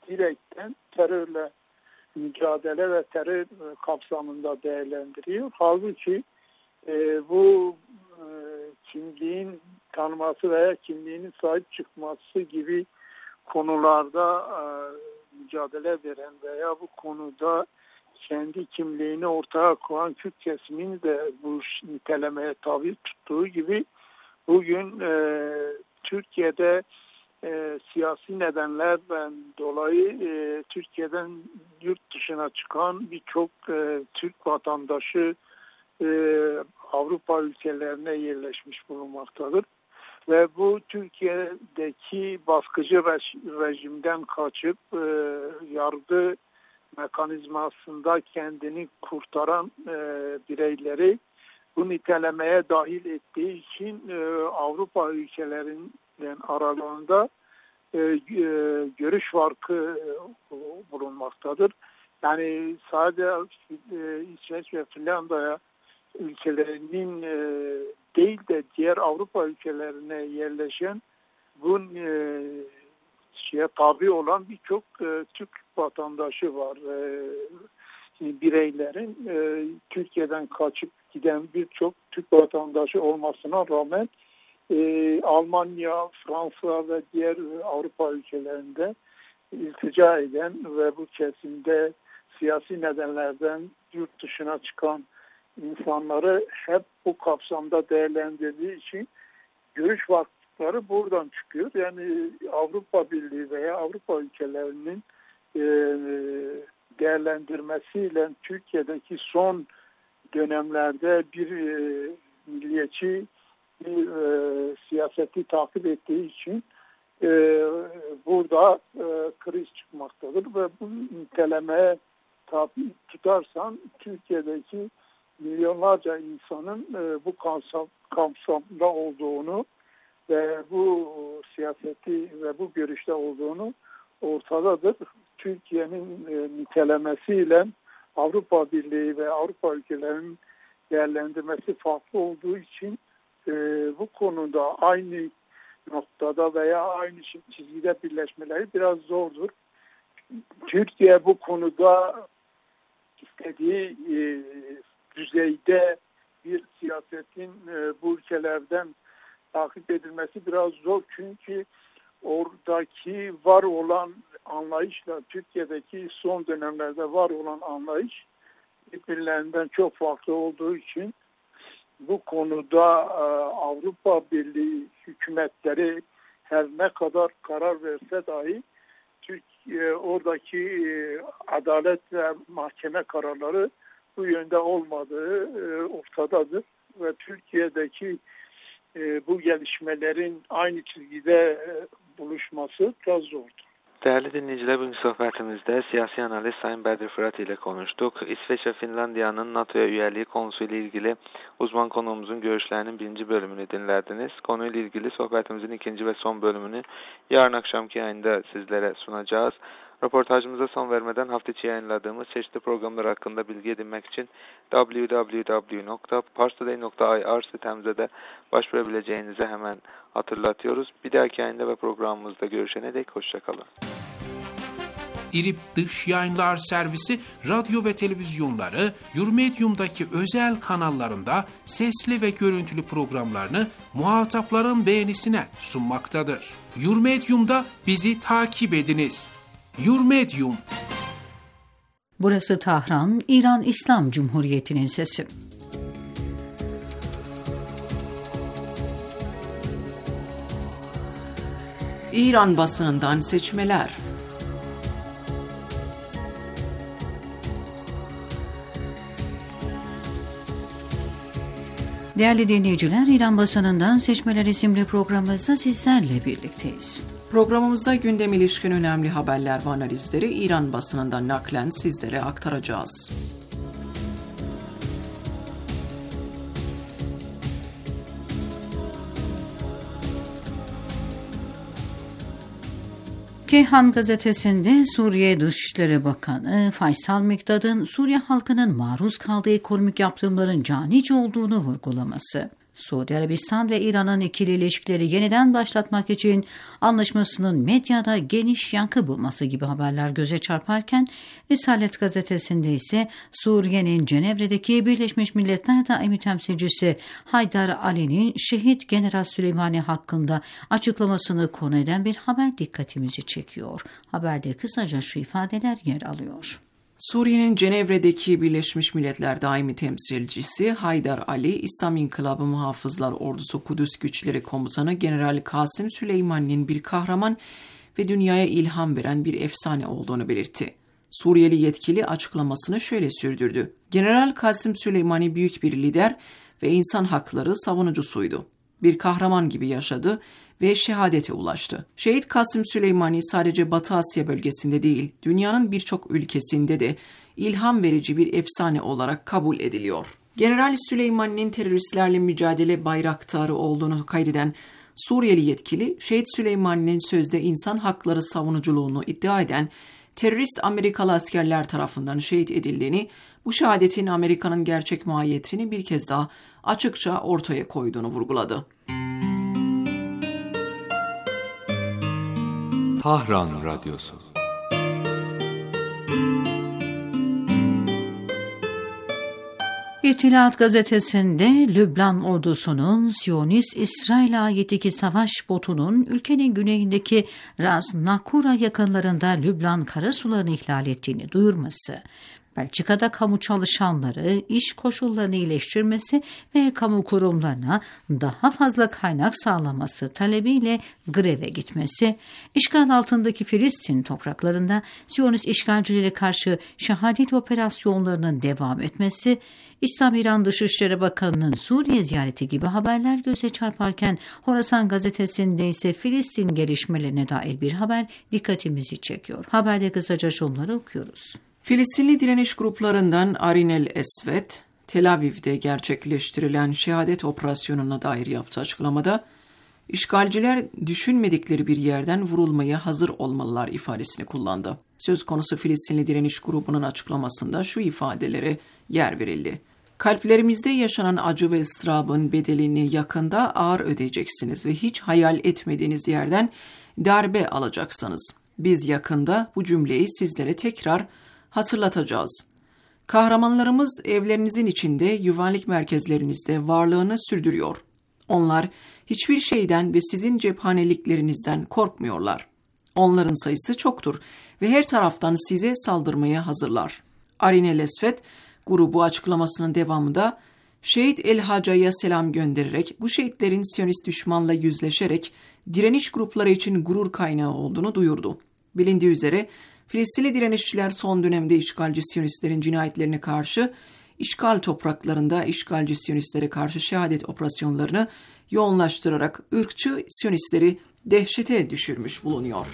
direkten terörle mücadele ve terör kapsamında değerlendiriyor. Halbuki e, bu e, kimliğin tanıması veya kimliğinin sahip çıkması gibi konularda e, mücadele veren veya bu konuda kendi kimliğini ortaya koyan Kürt kesimini de bu nitelemeye tabi tuttuğu gibi bugün e, Türkiye'de e, siyasi nedenlerden dolayı e, Türkiye'den yurt dışına çıkan birçok e, Türk vatandaşı e, Avrupa ülkelerine yerleşmiş bulunmaktadır. Ve bu Türkiye'deki baskıcı rejimden kaçıp e, yargı mekanizmasında kendini kurtaran e, bireyleri bu nitelemeye dahil ettiği için e, Avrupa ülkelerinin aralarında e, e, görüş farkı e, bulunmaktadır. Yani sadece e, İsveç ve Finlandiya ülkelerinin e, değil de diğer Avrupa ülkelerine yerleşen bu e, şeye tabi olan birçok e, Türk vatandaşı var. E, bireylerin e, Türkiye'den kaçıp giden birçok Türk vatandaşı olmasına rağmen e, Almanya, Fransa ve diğer Avrupa ülkelerinde iltica eden ve bu kesimde siyasi nedenlerden yurt dışına çıkan insanları hep bu kapsamda değerlendirdiği için görüş farklılıkları buradan çıkıyor. Yani Avrupa Birliği veya Avrupa ülkelerinin e, değerlendirmesiyle Türkiye'deki son dönemlerde bir e, milliyetçi bir e, siyaseti takip ettiği için e, burada e, kriz çıkmaktadır ve bu nitelemeye tabi tutarsan Türkiye'deki milyonlarca insanın e, bu kapsam, kapsamda olduğunu ve bu siyaseti ve bu görüşte olduğunu ortadadır. Türkiye'nin e, nitelemesiyle Avrupa Birliği ve Avrupa ülkelerinin değerlendirmesi farklı olduğu için e, bu konuda aynı noktada veya aynı çizgide birleşmeleri biraz zordur. Türkiye bu konuda istediği e, düzeyde bir siyasetin e, bu ülkelerden takip edilmesi biraz zor. Çünkü oradaki var olan anlayışla Türkiye'deki son dönemlerde var olan anlayış birbirlerinden çok farklı olduğu için bu konuda e, Avrupa Birliği hükümetleri her ne kadar karar verse dahi Türkiye, oradaki e, adalet ve mahkeme kararları bu yönde olmadığı e, ortadadır ve Türkiye'deki e, bu gelişmelerin aynı çizgide e, buluşması biraz zordur. Değerli dinleyiciler, bugün sohbetimizde siyasi analist Sayın Bedir Fırat ile konuştuk. İsveç ve Finlandiya'nın NATO'ya üyeliği konusuyla ilgili uzman konuğumuzun görüşlerinin birinci bölümünü dinlerdiniz. Konuyla ilgili sohbetimizin ikinci ve son bölümünü yarın akşamki yayında sizlere sunacağız. Röportajımıza son vermeden hafta içi yayınladığımız çeşitli programlar hakkında bilgi edinmek için double-u double-u double-u nokta parstoday nokta i r sitemize de başvurabileceğinizi hemen hatırlatıyoruz. Bir dahaki yayında ve programımızda görüşene dek hoşçakalın. İRİP Dış Yayınlar Servisi radyo ve televizyonları Yurmedium'daki özel kanallarında sesli ve görüntülü programlarını muhatapların beğenisine sunmaktadır. Yurmedium'da bizi takip ediniz. Yurmedium. Burası Tahran, İran İslam Cumhuriyeti'nin sesi. İran basınından seçmeler. Değerli dinleyiciler, İran basınından seçmeler isimli programımızda sizlerle birlikteyiz. Programımızda gündeme ilişkin önemli haberler ve analizleri İran basınından naklen sizlere aktaracağız. Keyhan gazetesinde Suriye Dışişleri Bakanı Faysal Mikdad'ın Suriye halkının maruz kaldığı ekonomik yaptırımların canice olduğunu vurgulaması Suudi Arabistan ve İran'ın ikili ilişkileri yeniden başlatmak için anlaşmasının medyada geniş yankı bulması gibi haberler göze çarparken, Risalet gazetesinde ise Suriye'nin Cenevre'deki Birleşmiş Milletler Daimi Temsilcisi Haydar Ali'nin şehit General Süleymani hakkında açıklamasını konu eden bir haber dikkatimizi çekiyor. Haberde kısaca şu ifadeler yer alıyor. Suriye'nin Cenevre'deki Birleşmiş Milletler Daimi Temsilcisi Haydar Ali, İslam İnkılabı Muhafızlar Ordusu Kudüs Güçleri Komutanı General Kasım Süleymani'nin bir kahraman ve dünyaya ilham veren bir efsane olduğunu belirtti. Suriyeli yetkili açıklamasını şöyle sürdürdü. General Kasım Süleymani büyük bir lider ve insan hakları savunucusuydu. Bir kahraman gibi yaşadı ve şehadete ulaştı. Şehit Kasım Süleymani sadece Batı Asya bölgesinde değil, dünyanın birçok ülkesinde de ilham verici bir efsane olarak kabul ediliyor. General Süleymani'nin teröristlerle mücadele bayraktarı olduğunu kaydeden Suriyeli yetkili, Şehit Süleymani'nin sözde insan hakları savunuculuğunu iddia eden terörist Amerikalı askerler tarafından şehit edildiğini, bu şehadetin Amerika'nın gerçek mahiyetini bir kez daha açıkça ortaya koyduğunu vurguladı. Tahran Radyosu. İttihat gazetesinde Lübnan ordusunun Siyonist İsrail'e ait iki savaş botunun ülkenin güneyindeki Ras Nakura yakınlarında Lübnan karasularını ihlal ettiğini duyurması, Belçika'da kamu çalışanları iş koşullarını iyileştirmesi ve kamu kurumlarına daha fazla kaynak sağlaması talebiyle greve gitmesi, işgal altındaki Filistin topraklarında Siyonist işgalcilere karşı şehadet operasyonlarının devam etmesi, İslam İran Dışişleri Bakanı'nın Suriye ziyareti gibi haberler göze çarparken, Horasan gazetesinde ise Filistin gelişmelerine dair bir haber dikkatimizi çekiyor. Haberde kısaca şunları okuyoruz. Filistinli direniş gruplarından Arin el-Esvet, Tel Aviv'de gerçekleştirilen şehadet operasyonuna dair yaptığı açıklamada, işgalciler düşünmedikleri bir yerden vurulmaya hazır olmalılar ifadesini kullandı. Söz konusu Filistinli direniş grubunun açıklamasında şu ifadelere yer verildi. Kalplerimizde yaşanan acı ve ıstırabın bedelini yakında ağır ödeyeceksiniz ve hiç hayal etmediğiniz yerden darbe alacaksınız. Biz yakında bu cümleyi sizlere tekrar hatırlatacağız. Kahramanlarımız evlerinizin içinde, güvenlik merkezlerinizde varlığını sürdürüyor. Onlar hiçbir şeyden ve sizin cephaneliklerinizden korkmuyorlar. Onların sayısı çoktur ve her taraftan size saldırmaya hazırlar. Arin el-Esvet grubu açıklamasının devamında Şehit El-Haca'ya selam göndererek bu şehitlerin Siyonist düşmanla yüzleşerek direniş grupları için gurur kaynağı olduğunu duyurdu. Bilindiği üzere Filistinli direnişçiler son dönemde işgalci Siyonistlerin cinayetlerine karşı işgal topraklarında işgalci Siyonistlere karşı şehadet operasyonlarını yoğunlaştırarak ırkçı Siyonistleri dehşete düşürmüş bulunuyor.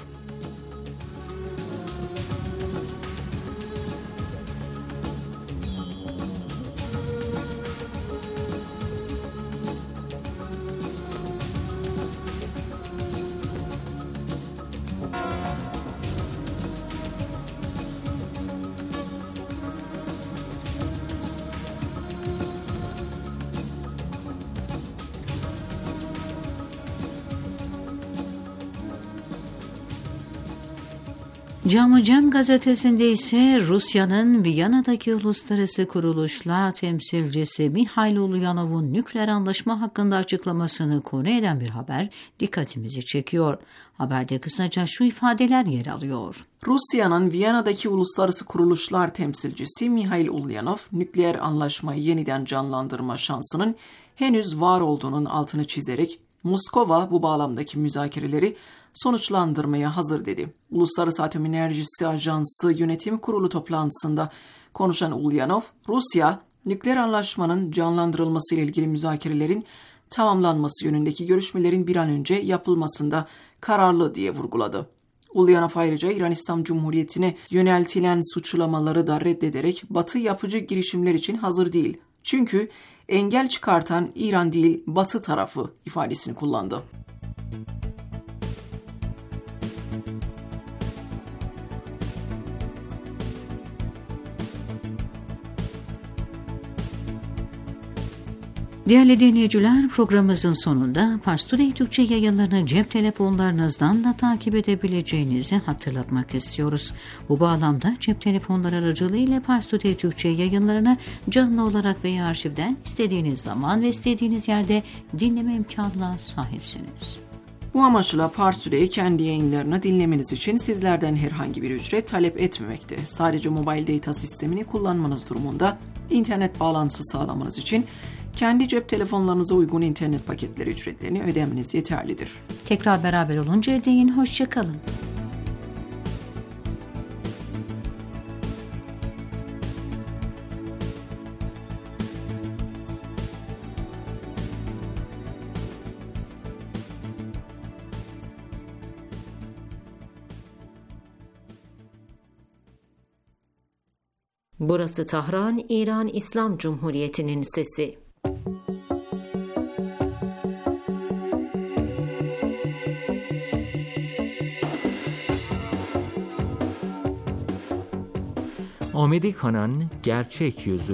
Cam-ı Cem gazetesinde ise Rusya'nın Viyana'daki uluslararası kuruluşlar temsilcisi Mihail Ulyanov'un nükleer anlaşma hakkında açıklamasını konu eden bir haber dikkatimizi çekiyor. Haberde kısaca şu ifadeler yer alıyor. Rusya'nın Viyana'daki uluslararası kuruluşlar temsilcisi Mihail Ulyanov, nükleer anlaşmayı yeniden canlandırma şansının henüz var olduğunun altını çizerek Moskova bu bağlamdaki müzakereleri sonuçlandırmaya hazır dedi. Uluslararası Atom Enerjisi Ajansı Yönetim Kurulu toplantısında konuşan Ulyanov, Rusya, nükleer anlaşmanın canlandırılması ile ilgili müzakerelerin tamamlanması yönündeki görüşmelerin bir an önce yapılmasında kararlı diye vurguladı. Ulyanov ayrıca İran İslam Cumhuriyeti'ne yöneltilen suçlamaları da reddederek Batı yapıcı girişimler için hazır değil. Çünkü engel çıkartan İran değil Batı tarafı ifadesini kullandı. Değerli dinleyiciler, programımızın sonunda Pars Today Türkçe yayınlarını cep telefonlarınızdan da takip edebileceğinizi hatırlatmak istiyoruz. Bu bağlamda cep telefonları aracılığıyla Pars Today Türkçe yayınlarını canlı olarak veya arşivden istediğiniz zaman ve istediğiniz yerde dinleme imkanına sahipsiniz. Bu amaçla Pars Today kendi yayınlarını dinlemeniz için sizlerden herhangi bir ücret talep etmemekte. Sadece mobile data sistemini kullanmanız durumunda internet bağlantısı sağlamanız için kendi cep telefonlarınıza uygun internet paketleri ücretlerini ödemeniz yeterlidir. Tekrar beraber olunca deyin hoşça kalın. Burası Tahran, İran İslam Cumhuriyeti'nin sesi. Amerika'nın gerçek yüzü.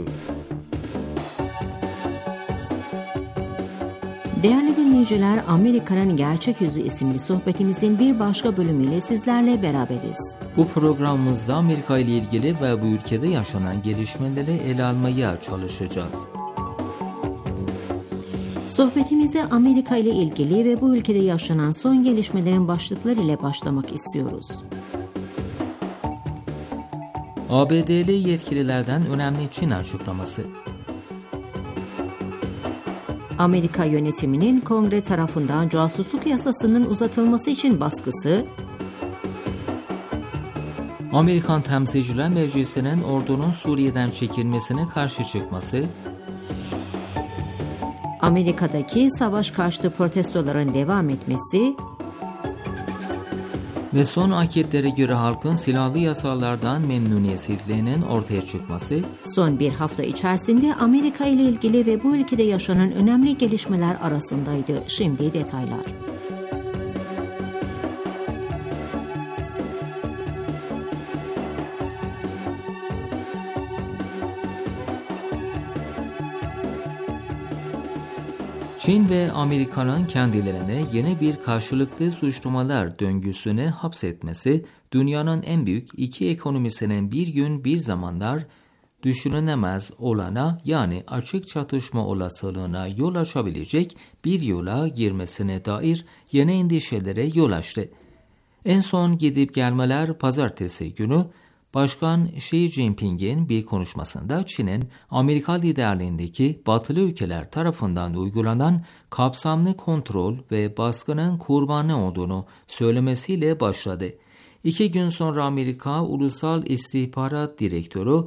Değerli dinleyiciler, Amerika'nın Gerçek Yüzü isimli sohbetimizin bir başka bölümüyle sizlerle beraberiz. Bu programımızda Amerika ile ilgili ve bu ülkede yaşanan gelişmeleri ele almaya çalışacağız. Sohbetimize Amerika ile ilgili ve bu ülkede yaşanan son gelişmelerin başlıkları ile başlamak istiyoruz. A B D'li yetkililerden önemli Çin açıklaması. Amerika yönetiminin Kongre tarafından casusluk yasasının uzatılması için baskısı, Amerikan Temsilciler Meclisi'nin ordunun Suriye'den çekilmesine karşı çıkması, Amerika'daki savaş karşıtı protestoların devam etmesi ve son anketlere göre halkın silahlı yasalardan memnuniyetsizliğinin ortaya çıkması, son bir hafta içerisinde Amerika ile ilgili ve bu ülkede yaşanan önemli gelişmeler arasındaydı. Şimdi detaylar. Çin ve Amerika'nın kendilerine yeni bir karşılıklı suçlamalar döngüsüne hapsetmesi, dünyanın en büyük iki ekonomisinin bir gün bir zamanlar düşünülemez olana, yani açık çatışma olasılığına yol açabilecek bir yola girmesine dair yeni endişelere yol açtı. En son gidip gelmeler pazartesi günü Başkan Xi Jinping'in bir konuşmasında Çin'in Amerika liderliğindeki batılı ülkeler tarafından uygulanan kapsamlı kontrol ve baskının kurbanı olduğunu söylemesiyle başladı. İki gün sonra Amerika Ulusal İstihbarat Direktörü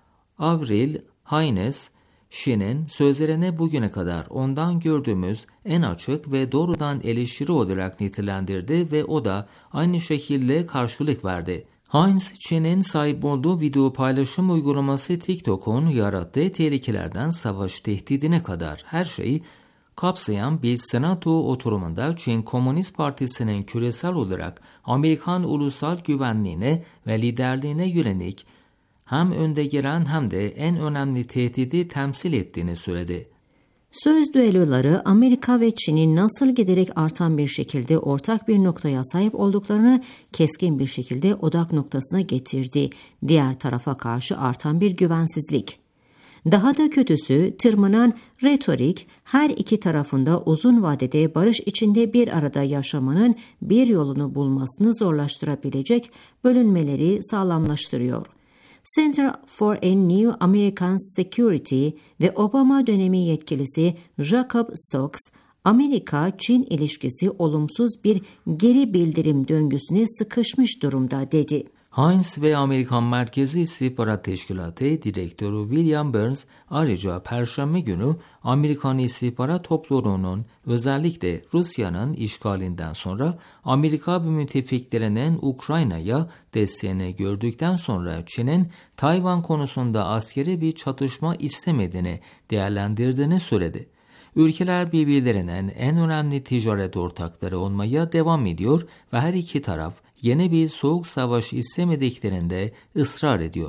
Avril Haines, Xi'nin sözlerine bugüne kadar ondan gördüğümüz en açık ve doğrudan eleştiri olarak nitelendirdi ve o da aynı şekilde karşılık verdi. Heinz, Çin'in sahip olduğu video paylaşım uygulaması TikTok'un yarattığı tehlikelerden savaş tehdidine kadar her şeyi kapsayan bir senato oturumunda Çin Komünist Partisi'nin küresel olarak Amerikan ulusal güvenliğine ve liderliğine yönelik hem önde gelen hem de en önemli tehdidi temsil ettiğini söyledi. Söz düelloları Amerika ve Çin'in nasıl giderek artan bir şekilde ortak bir noktaya sahip olduklarını keskin bir şekilde odak noktasına getirdi. Diğer tarafa karşı artan bir güvensizlik. Daha da kötüsü, tırmanan retorik her iki tarafında uzun vadede barış içinde bir arada yaşamanın bir yolunu bulmasını zorlaştırabilecek bölünmeleri sağlamlaştırıyor. Center for a New American Security ve Obama dönemi yetkilisi Jacob Stokes, Amerika-Çin ilişkisi olumsuz bir geri bildirim döngüsüne sıkışmış durumda dedi. Heinz ve Amerikan Merkezi İstihbarat Teşkilatı Direktörü William Burns ayrıca Perşembe günü Amerikan İstihbarat Topluluğu'nun özellikle Rusya'nın işgalinden sonra Amerika ve müttefiklerinin Ukrayna'ya desteğini gördükten sonra Çin'in Tayvan konusunda askeri bir çatışma istemediğini değerlendirdiğini söyledi. Ülkeler birbirlerinin en önemli ticaret ortakları olmaya devam ediyor ve her iki taraf yeni bir soğuk savaş istemediklerinde ısrar ediyor.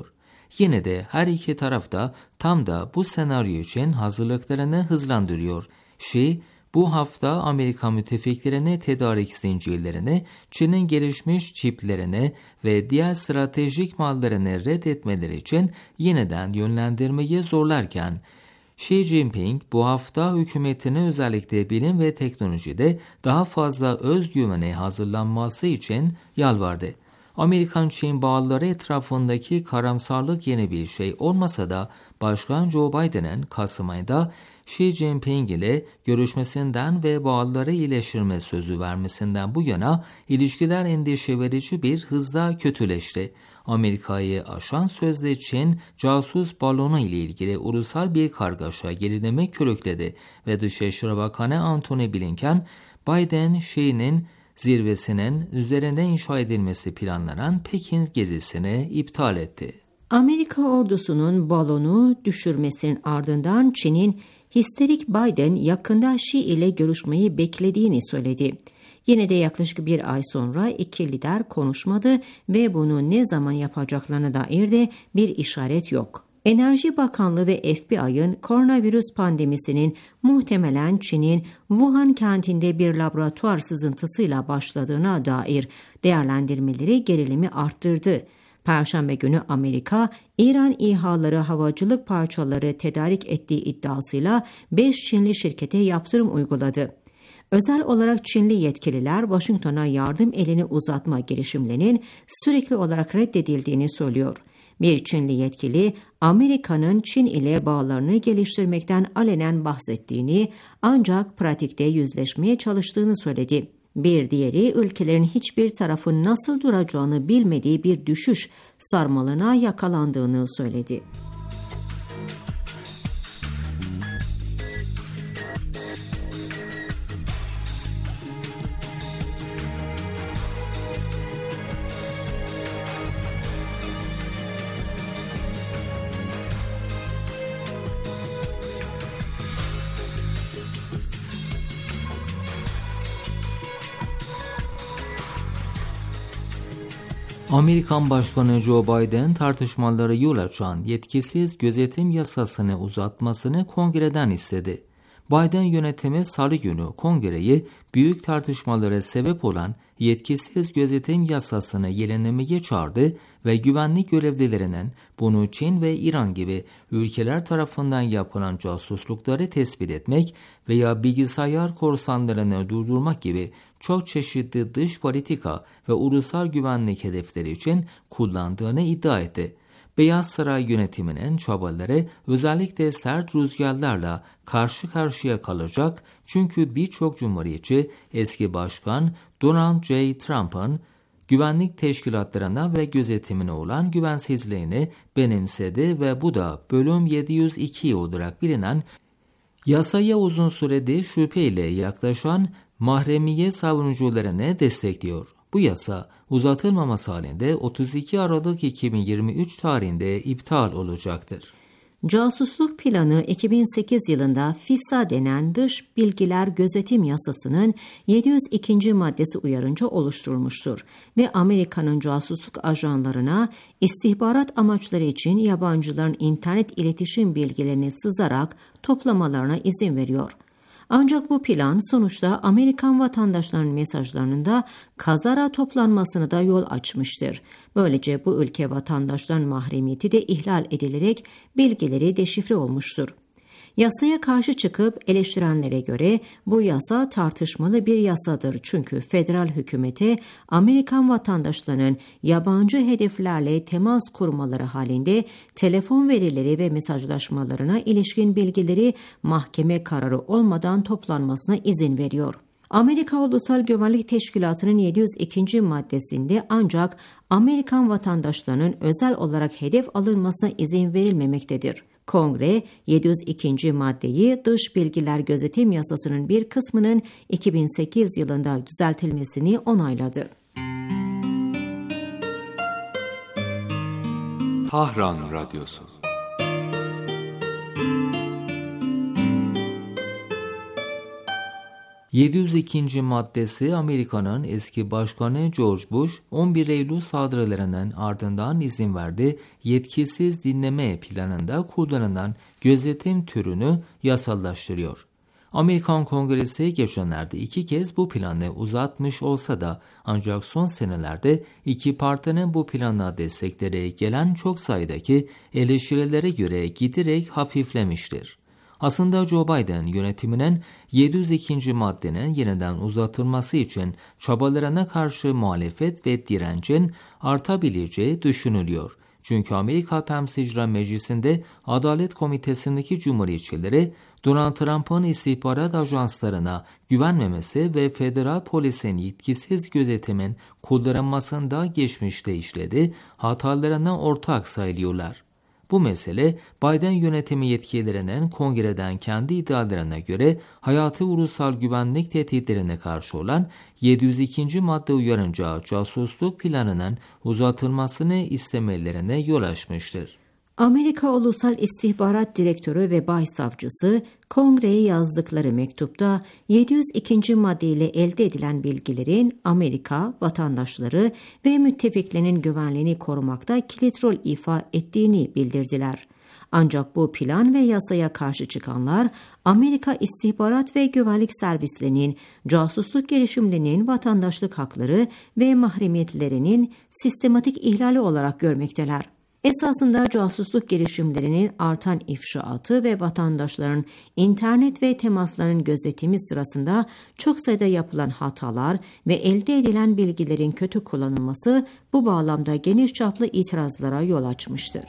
yine de her iki taraf da tam da bu senaryo için hazırlıklarını hızlandırıyor. Şii, bu hafta Amerika müttefiklerine tedarik zincirlerini, Çin'in gelişmiş çiplerini ve diğer stratejik mallarını reddetmeleri için yeniden yönlendirmeyi zorlarken, Xi Jinping bu hafta hükümetine özellikle bilim ve teknolojide daha fazla özgüvene hazırlanması için yalvardı. Amerikan-Çin bağları etrafındaki karamsarlık yeni bir şey olmasa da Başkan Joe Biden'ın Kasım ayında Xi Jinping ile görüşmesinden ve bağları iyileştirme sözü vermesinden bu yana ilişkiler endişe verici bir hızla kötüleşti. Amerika'yı aşan sözde Çin, casus balonu ile ilgili ulusal bir kargaşa gerileme körükledi ve Dışişleri Bakanı Antony Blinken, Biden, Xi'nin zirvesinin üzerinde inşa edilmesi planlanan Pekin gezisini iptal etti. Amerika ordusunun balonu düşürmesinin ardından Çin'in histerik Biden yakında Xi ile görüşmeyi beklediğini söyledi. Yine de yaklaşık bir ay sonra iki lider konuşmadı ve bunu ne zaman yapacaklarına dair de bir işaret yok. Enerji Bakanlığı ve F B I'ın koronavirüs pandemisinin muhtemelen Çin'in Wuhan kentinde bir laboratuvar sızıntısıyla başladığına dair değerlendirmeleri gerilimi arttırdı. Perşembe günü Amerika, İran İHA'ları havacılık parçaları tedarik ettiği iddiasıyla beş Çinli şirkete yaptırım uyguladı. Özel olarak Çinli yetkililer Washington'a yardım elini uzatma girişimlerinin sürekli olarak reddedildiğini söylüyor. Bir Çinli yetkili, Amerika'nın Çin ile bağlarını geliştirmekten alenen bahsettiğini ancak pratikte yüzleşmeye çalıştığını söyledi. Bir diğeri, ülkelerin hiçbir tarafın nasıl duracağını bilmediği bir düşüş sarmalına yakalandığını söyledi. Amerikan Başkanı Joe Biden tartışmaları yol açan yetkisiz gözetim yasasını uzatmasını kongreden istedi. Biden yönetimi Salı günü kongreyi büyük tartışmalara sebep olan yetkisiz gözetim yasasını yenilemeye çağırdı ve güvenlik görevlilerinin bunu Çin ve İran gibi ülkeler tarafından yapılan casuslukları tespit etmek veya bilgisayar korsanlarını durdurmak gibi çok çeşitli dış politika ve ulusal güvenlik hedefleri için kullandığını iddia etti. Beyaz Saray yönetiminin çabaları özellikle sert rüzgarlarla karşı karşıya kalacak çünkü birçok cumhuriyetçi eski başkan Donald J. Trump'ın güvenlik teşkilatlarına ve gözetimine olan güvensizliğini benimsedi ve bu da bölüm yedi yüz iki olarak bilinen yasaya uzun süredir şüpheyle yaklaşan mahremiye savunucularını destekliyor. Bu yasa uzatılmaması halinde otuz iki Aralık iki bin yirmi üç tarihinde iptal olacaktır. Casusluk planı iki bin sekiz yılında FISA denen dış bilgiler gözetim yasasının yedi yüz ikinci maddesi uyarınca oluşturulmuştur ve Amerika'nın casusluk ajanlarına istihbarat amaçları için yabancıların internet iletişim bilgilerini sızarak toplamalarına izin veriyor. Ancak bu plan sonuçta Amerikan vatandaşlarının mesajlarının da kazara toplanmasını da yol açmıştır. Böylece bu ülke vatandaşlarının mahremiyeti de ihlal edilerek bilgileri deşifre olmuştur. Yasaya karşı çıkıp eleştirenlere göre bu yasa tartışmalı bir yasadır. Çünkü federal hükümete Amerikan vatandaşlarının yabancı hedeflerle temas kurmaları halinde telefon verileri ve mesajlaşmalarına ilişkin bilgileri mahkeme kararı olmadan toplanmasına izin veriyor. Amerika Ulusal Güvenlik Teşkilatı'nın yedi yüz ikinci maddesinde ancak Amerikan vatandaşlarının özel olarak hedef alınmasına izin verilmemektedir. Kongre yedi yüz ikinci maddeyi dış bilgiler gözetim yasasının bir kısmının iki bin sekiz yılında düzeltilmesini onayladı. Tahran Radyosu. yedi yüz ikinci maddesi Amerika'nın eski başkanı George Bush on bir Eylül saldırılarının ardından izin verdiği yetkisiz dinleme planında kullanılan gözetim türünü yasallaştırıyor. Amerikan Kongresi geçenlerde iki kez bu planı uzatmış olsa da ancak son senelerde iki partinin bu plana destekleri gelen çok sayıdaki eleştirilere göre giderek hafiflemiştir. Aslında Joe Biden yönetiminin yedi yüz ikinci maddenin yeniden uzatılması için çabalarına karşı muhalefet ve direncin artabileceği düşünülüyor. Çünkü Amerika Temsilciler Meclisi'nde Adalet Komitesi'ndeki Cumhuriyetçileri Donald Trump'ın istihbarat ajanslarına güvenmemesi ve federal polisin yetkisiz gözetimin kullanılmasında geçmişte işledi, hatalarına ortak sayılıyorlar. Bu mesele Biden yönetimi yetkililerinin kongreden kendi iddialarına göre hayati ulusal güvenlik tehditlerine karşı olan yedi yüz ikinci madde uyarınca casusluk planının uzatılmasını istemelerine yol açmıştır. Amerika Ulusal İstihbarat Direktörü ve Başsavcısı Kongreye yazdıkları mektupta yedi yüz ikinci maddeyle elde edilen bilgilerin Amerika, vatandaşları ve müttefiklerinin güvenliğini korumakta kilit rol ifa ettiğini bildirdiler. Ancak bu plan ve yasaya karşı çıkanlar Amerika İstihbarat ve Güvenlik Servislerinin casusluk girişimlerinin vatandaşlık hakları ve mahremiyetlerinin sistematik ihlali olarak görmekteler. Esasında casusluk girişimlerinin artan ifşaatı ve vatandaşların internet ve temasların gözetimi sırasında çok sayıda yapılan hatalar ve elde edilen bilgilerin kötü kullanılması bu bağlamda geniş çaplı itirazlara yol açmıştır.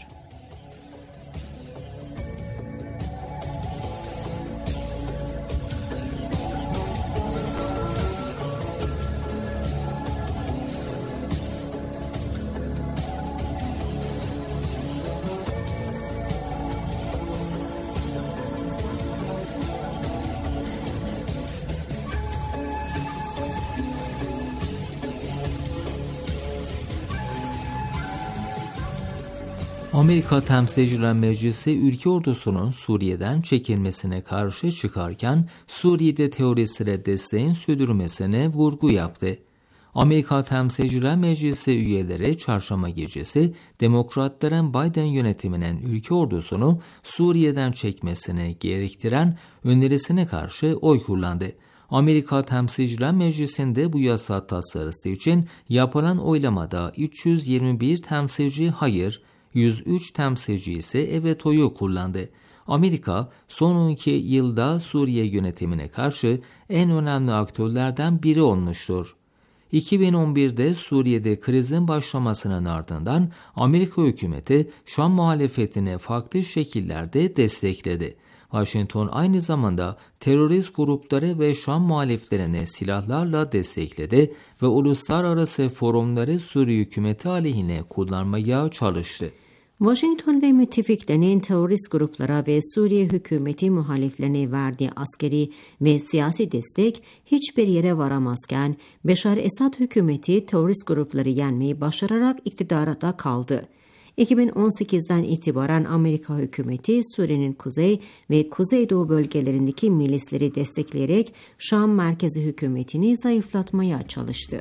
Amerika Temsilciler Meclisi ülke ordusunun Suriye'den çekilmesine karşı çıkarken Suriye'de teröristlere desteğin sürdürmesine vurgu yaptı. Amerika Temsilciler Meclisi üyeleri çarşamba gecesi Demokratların Biden yönetiminin ülke ordusunu Suriye'den çekmesine gerektiren önerisine karşı oy kullandı. Amerika Temsilciler Meclisi'nde bu yasa tasarısı için yapılan oylamada üç yüz yirmi bir temsilci hayır, yüz üç temsilci ise evet oyu kullandı. Amerika son on iki yılda Suriye yönetimine karşı en önemli aktörlerden biri olmuştur. iki bin on birde Suriye'de krizin başlamasının ardından Amerika hükümeti Şam muhalefetini farklı şekillerde destekledi. Washington aynı zamanda terörist grupları ve Şam muhaliflerini silahlarla destekledi ve uluslararası forumları Suriye hükümeti aleyhine kullanmaya çalıştı. Washington ve müttefiklerinin terörist gruplara ve Suriye hükümeti muhaliflerine verdiği askeri ve siyasi destek hiçbir yere varamazken Beşar Esad hükümeti terörist grupları yenmeyi başararak iktidarda kaldı. iki bin on sekizden itibaren Amerika hükümeti Suriye'nin kuzey ve kuzeydoğu bölgelerindeki milisleri destekleyerek Şam merkezi hükümetini zayıflatmaya çalıştı.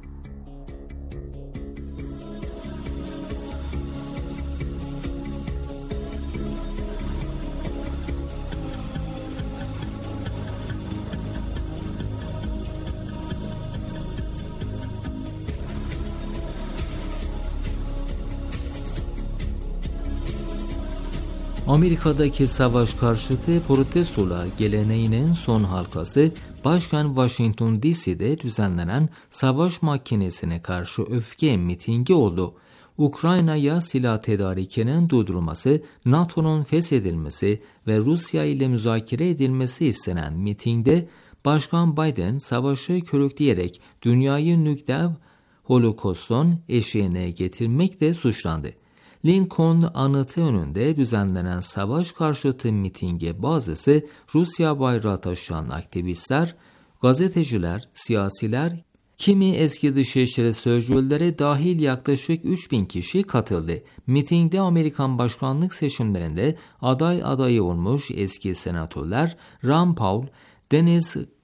Amerika'daki savaş karşıtı protestolar geleneğinin son halkası Başkent Washington D C'de düzenlenen savaş makinesine karşı öfke mitingi oldu. Ukrayna'ya silah tedarikinin durdurulması, NATO'nun feshedilmesi ve Rusya ile müzakere edilmesi istenen mitingde Başkan Biden savaşı körükleyerek dünyayı nükleer holokostun eşiğine getirmekle suçlandı. Lincoln anıtı önünde düzenlenen savaş karşıtı mitinge bazısı Rusya bayrağı taşıyan aktivistler, gazeteciler, siyasiler, kimi eski Dışişleri Sözcüleri dahil yaklaşık üç bin kişi katıldı. Mitingde Amerikan başkanlık seçimlerinde aday adayı olmuş eski senatörler Rand Paul, Dennis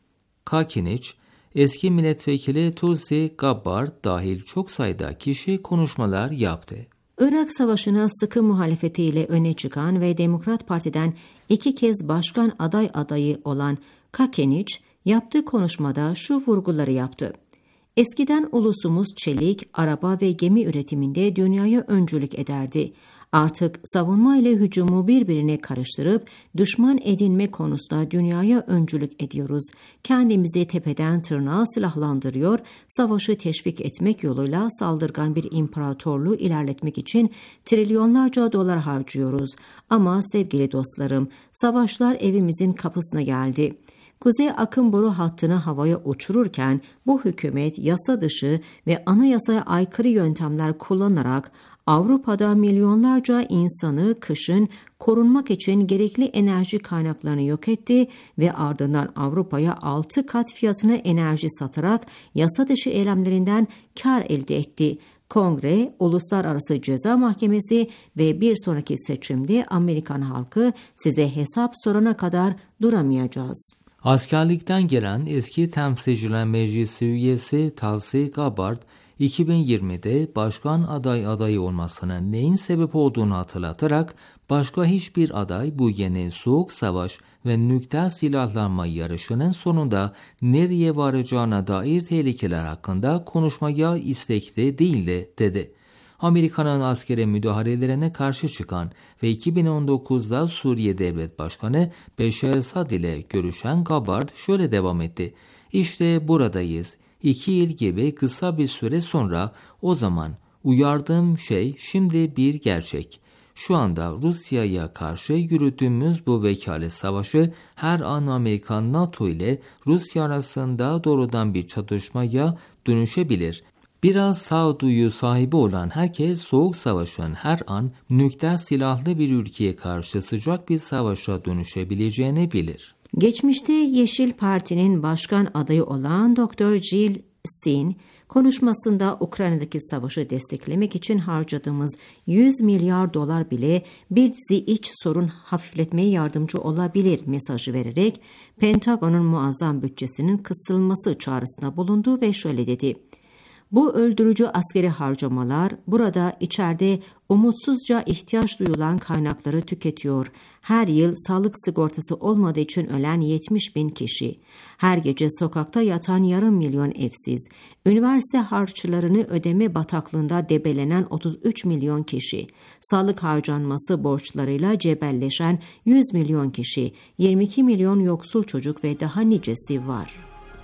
Kakinic, eski milletvekili Tulsi Gabbard dahil çok sayıda kişi konuşmalar yaptı. Irak Savaşı'na sıkı muhalefetiyle öne çıkan ve Demokrat Parti'den iki kez başkan aday adayı olan Kakinic, yaptığı konuşmada şu vurguları yaptı. Eskiden ulusumuz çelik, araba ve gemi üretiminde dünyaya öncülük ederdi. Artık savunma ile hücumu birbirine karıştırıp düşman edinme konusunda dünyaya öncülük ediyoruz. Kendimizi tepeden tırnağa silahlandırıyor, savaşı teşvik etmek yoluyla saldırgan bir imparatorluğu ilerletmek için trilyonlarca dolar harcıyoruz. Ama sevgili dostlarım, savaşlar evimizin kapısına geldi. Kuzey akım boru hattını havaya uçururken bu hükümet yasa dışı ve anayasaya aykırı yöntemler kullanarak Avrupa'da milyonlarca insanı kışın korunmak için gerekli enerji kaynaklarını yok etti ve ardından Avrupa'ya altı kat fiyatına enerji satarak yasa dışı eylemlerinden kar elde etti. Kongre, Uluslararası Ceza Mahkemesi ve bir sonraki seçimde Amerikan halkı size hesap sorana kadar duramayacağız. Askerlikten gelen eski Temsilciler Meclisi üyesi Tulsi Gabbard, iki bin yirmide başkan aday adayı olmasına neyin sebep olduğunu hatırlatarak başka hiçbir aday bu yeni soğuk savaş ve nükleer silahlanma yarışının sonunda nereye varacağına dair tehlikeler hakkında konuşmaya istekli değildi dedi. Amerika'nın askeri müdahalelerine karşı çıkan ve iki bin on dokuzda Suriye Devlet Başkanı Beşar Esad ile görüşen Gabbard şöyle devam etti. İşte buradayız. İki yıl gibi kısa bir süre sonra o zaman uyardığım şey şimdi bir gerçek. Şu anda Rusya'ya karşı yürüttüğümüz bu vekalet savaşı her an Amerika NATO ile Rusya arasında doğrudan bir çatışmaya dönüşebilir. Biraz sağduyu sahibi olan herkes soğuk savaşın her an nükleer silahlı bir ülkeye karşı sıcak bir savaşa dönüşebileceğini bilir. Geçmişte Yeşil Parti'nin başkan adayı olan Doktor Jill Stein, konuşmasında Ukrayna'daki savaşı desteklemek için harcadığımız yüz milyar dolar bile bir dizi iç sorun hafifletmeye yardımcı olabilir mesajı vererek Pentagon'un muazzam bütçesinin kısılması çağrısında bulundu ve şöyle dedi. Bu öldürücü askeri harcamalar burada içeride umutsuzca ihtiyaç duyulan kaynakları tüketiyor. Her yıl sağlık sigortası olmadığı için ölen yetmiş bin kişi. Her gece sokakta yatan yarım milyon evsiz. Üniversite harçlarını ödeme bataklığında debelenen otuz üç milyon kişi. Sağlık harcanması borçlarıyla cebelleşen yüz milyon kişi. yirmi iki milyon yoksul çocuk ve daha nicesi var.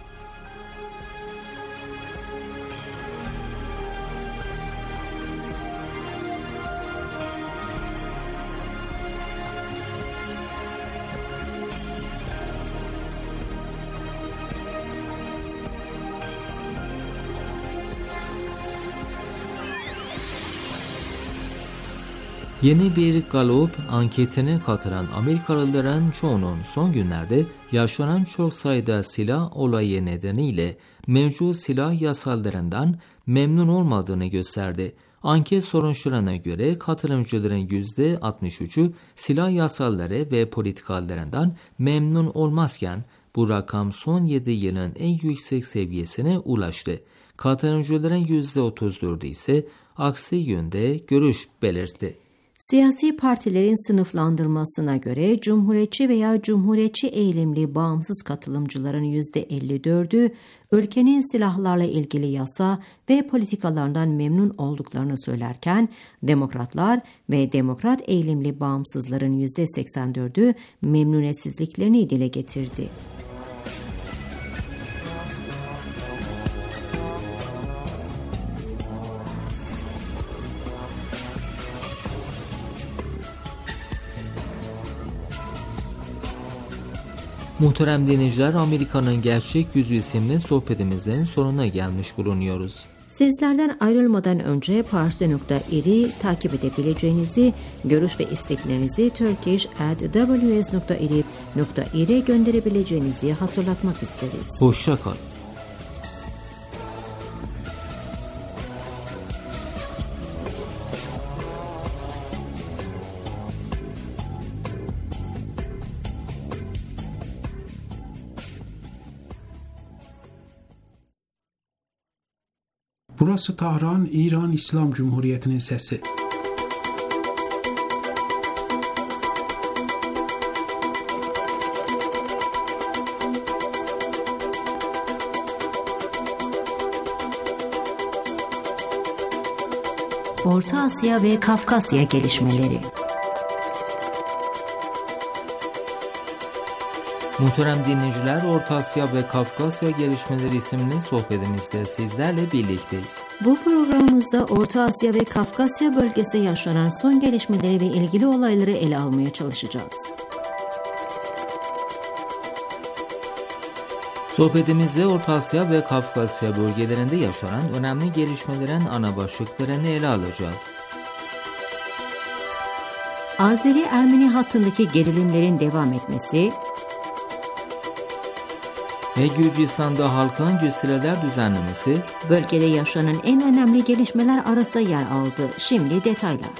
Yeni bir Gallup anketine katılan Amerikalıların çoğunun son günlerde yaşanan çok sayıda silah olayı nedeniyle mevcut silah yasalarından memnun olmadığını gösterdi. Anket sonuçlarına göre katılımcıların yüzde altmış üçü silah yasaları ve politikalarından memnun olmazken bu rakam son yedi yılın en yüksek seviyesine ulaştı. Katılımcıların yüzde otuz dördü ise aksi yönde görüş belirtti. Siyasi partilerin sınıflandırmasına göre Cumhuriyetçi veya Cumhuriyetçi eğilimli bağımsız katılımcıların yüzde elli dördü ülkenin silahlarla ilgili yasa ve politikalarından memnun olduklarını söylerken Demokratlar ve Demokrat eğilimli bağımsızların yüzde seksen dördü memnuniyetsizliklerini dile getirdi. Muhterem dinleyiciler, Amerika'nın Gerçek Yüzü isimli sohbetimizin sonuna gelmiş bulunuyoruz. Sizlerden ayrılmadan önce parsi nokta ir'i takip edebileceğinizi, görüş ve isteklerinizi turkish at w s nokta irib nokta ir'e gönderebileceğinizi hatırlatmak isteriz. Hoşça kalın. Burası Tahran, İran İslam Cumhuriyeti'nin sesi. Orta Asya ve Kafkasya gelişmeleri. Muhterem dinleyiciler, Orta Asya ve Kafkasya gelişmeleri isimli sohbetimizde sizlerle birlikteyiz. Bu programımızda Orta Asya ve Kafkasya bölgesinde yaşanan son gelişmeleri ve ilgili olayları ele almaya çalışacağız. Sohbetimizde Orta Asya ve Kafkasya bölgelerinde yaşanan önemli gelişmelerin ana başlıklarını ele alacağız. Azeri-Ermeni hattındaki gerilimlerin devam etmesi ve Gürcistan'da halkın gösteriler düzenlemesi bölgede yaşanan en önemli gelişmeler arasında yer aldı. Şimdi detaylar.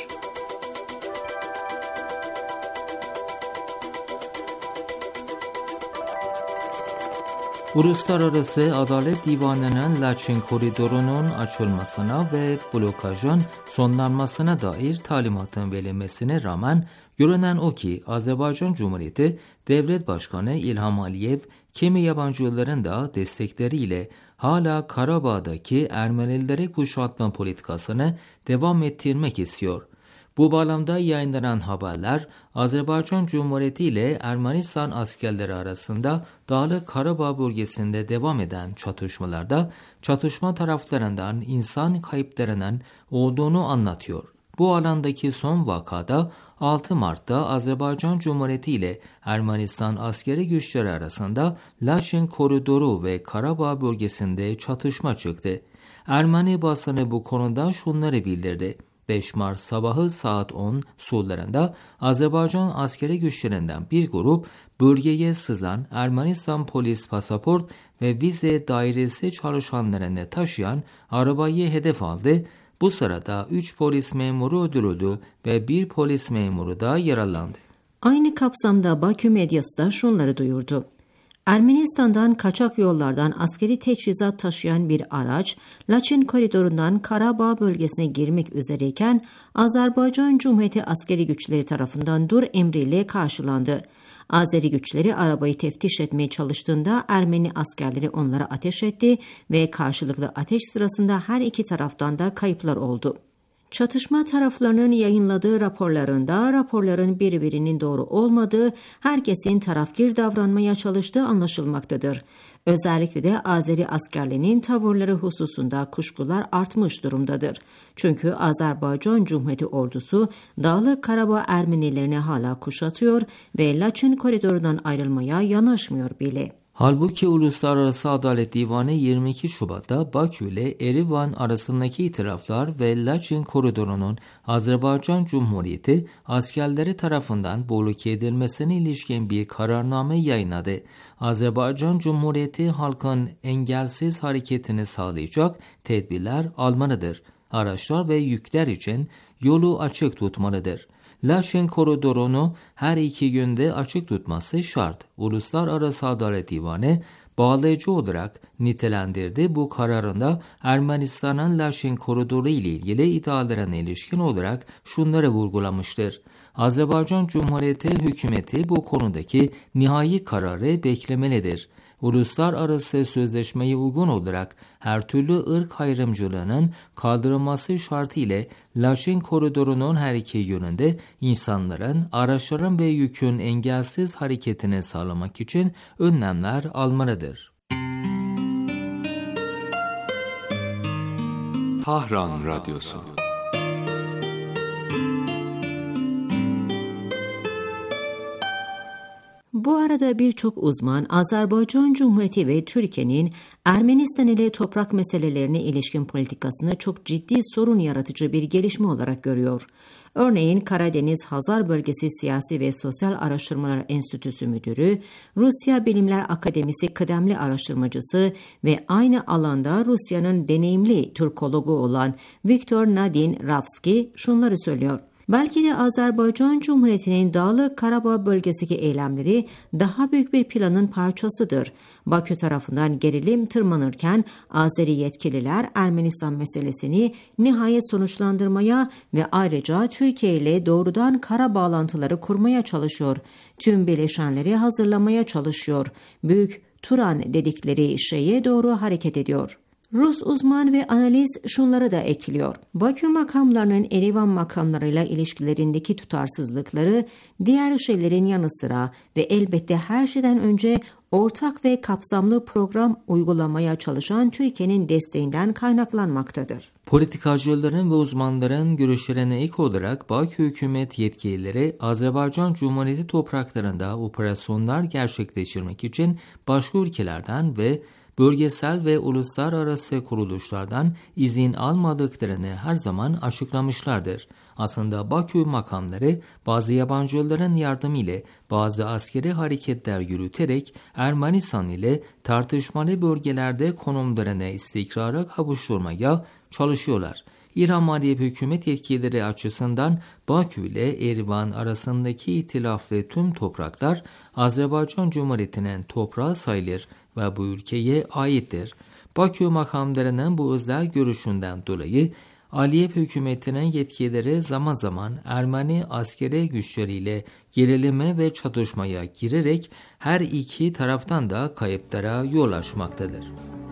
Uluslararası Adalet Divanı'nın Laçin koridorunun açılmasına ve blokajın sonlanmasına dair talimatın verilmesine rağmen görünen o ki Azerbaycan Cumhuriyeti Devlet Başkanı İlham Aliyev kimi yabancıların da destekleriyle hala Karabağ'daki Ermenileri kuşatma politikasını devam ettirmek istiyor. Bu bağlamda yayınlanan haberler Azerbaycan Cumhuriyeti ile Ermenistan askerleri arasında Dağlık Karabağ bölgesinde devam eden çatışmalarda çatışma taraflarından insan kayıplarının olduğunu anlatıyor. Bu alandaki son vakada altı Mart'ta Azerbaycan Cumhuriyeti ile Ermenistan askeri güçleri arasında Laçin koridoru ve Karabağ bölgesinde çatışma çıktı. Ermeni basını bu konuda şunları bildirdi. beş Mart sabahı saat on sularında Azerbaycan askeri güçlerinden bir grup bölgeye sızan Ermenistan polis pasaport ve vize dairesi çalışanlarını taşıyan arabayı hedef aldı. Bu sırada üç polis memuru öldürüldü ve bir polis memuru da yaralandı. Aynı kapsamda Bakü medyası da şunları duyurdu. Ermenistan'dan kaçak yollardan askeri teçhizat taşıyan bir araç, Laçin koridorundan Karabağ bölgesine girmek üzereyken Azerbaycan Cumhuriyeti askeri güçleri tarafından dur emriyle karşılandı. Azeri güçleri arabayı teftiş etmeye çalıştığında Ermeni askerleri onlara ateş etti ve karşılıklı ateş sırasında her iki taraftan da kayıplar oldu. Çatışma taraflarının yayınladığı raporlarında raporların birbirinin doğru olmadığı, herkesin tarafgir davranmaya çalıştığı anlaşılmaktadır. Özellikle de Azeri askerlerinin tavırları hususunda kuşkular artmış durumdadır. Çünkü Azerbaycan Cumhuriyeti ordusu Dağlık Karabağ Ermenilerini hala kuşatıyor ve Laçin koridorundan ayrılmaya yanaşmıyor bile. Halbuki Uluslararası Adalet Divanı yirmi iki Şubat'ta Bakü ile Erivan arasındaki itiraflar ve Laçin koridorunun Azerbaycan Cumhuriyeti askerleri tarafından bloke edilmesine ilişkin bir kararname yayınladı. Azerbaycan Cumhuriyeti halkın engelsiz hareketini sağlayacak tedbirler almalıdır. Araçlar ve yükler için yolu açık tutmalıdır. Laçin koridorunu her iki günde açık tutması şart. Uluslararası Adalet Divanı bağlayıcı olarak nitelendirdi. Bu kararında Ermenistan'ın Laçin koridoru ile ilgili iddialarına ilişkin olarak şunları vurgulamıştır. Azerbaycan Cumhuriyeti hükümeti bu konudaki nihai kararı beklemelidir. Uluslararası sözleşmeye uygun olarak her türlü ırk ayrımcılığının kaldırılması şartı ile Laçin koridorunun her iki yönünde insanların, araçların ve yükün engelsiz hareketini sağlamak için önlemler almalıdır. Tahran Radyosu. Bu arada birçok uzman Azerbaycan Cumhuriyeti ve Türkiye'nin Ermenistan ile toprak meselelerine ilişkin politikasını çok ciddi sorun yaratıcı bir gelişme olarak görüyor. Örneğin Karadeniz Hazar Bölgesi Siyasi ve Sosyal Araştırmalar Enstitüsü Müdürü, Rusya Bilimler Akademisi kıdemli araştırmacısı ve aynı alanda Rusya'nın deneyimli Türkologu olan Viktor Nadin Ravski şunları söylüyor. Belki de Azerbaycan Cumhuriyeti'nin Dağlık Karabağ bölgesindeki eylemleri daha büyük bir planın parçasıdır. Bakü tarafından gerilim tırmanırken Azeri yetkililer Ermenistan meselesini nihayet sonuçlandırmaya ve ayrıca Türkiye ile doğrudan kara bağlantıları kurmaya çalışıyor. Tüm bileşenleri hazırlamaya çalışıyor. Büyük Turan dedikleri şeye doğru hareket ediyor. Rus uzman ve analiz şunları da ekliyor. Bakü makamlarının Erivan makamlarıyla ilişkilerindeki tutarsızlıkları diğer şeylerin yanı sıra ve elbette her şeyden önce ortak ve kapsamlı program uygulamaya çalışan Türkiye'nin desteğinden kaynaklanmaktadır. Politikacıların ve uzmanların görüşlerine ek olarak Bakü hükümet yetkilileri Azerbaycan Cumhuriyeti topraklarında operasyonlar gerçekleştirmek için başka ülkelerden ve bölgesel ve uluslararası kuruluşlardan izin almadıklarını her zaman açıklamışlardır. Aslında Bakü makamları bazı yabancıların yardımıyla bazı askeri hareketler yürüterek Ermenistan ile tartışmalı bölgelerde konumlarını istikrara kavuşturmaya çalışıyorlar. İran Maliye Hükümet yetkilileri açısından Bakü ile Erivan arasındaki ihtilaflı tüm topraklar Azerbaycan Cumhuriyeti'nin toprağı sayılır ve bu ülkeye aittir. Bakü makamlarının bu özel görüşünden dolayı Aliyev hükümetinin yetkilileri zaman zaman Ermeni askeri güçleriyle gerilime ve çatışmaya girerek her iki taraftan da kayıplara yol açmaktadır.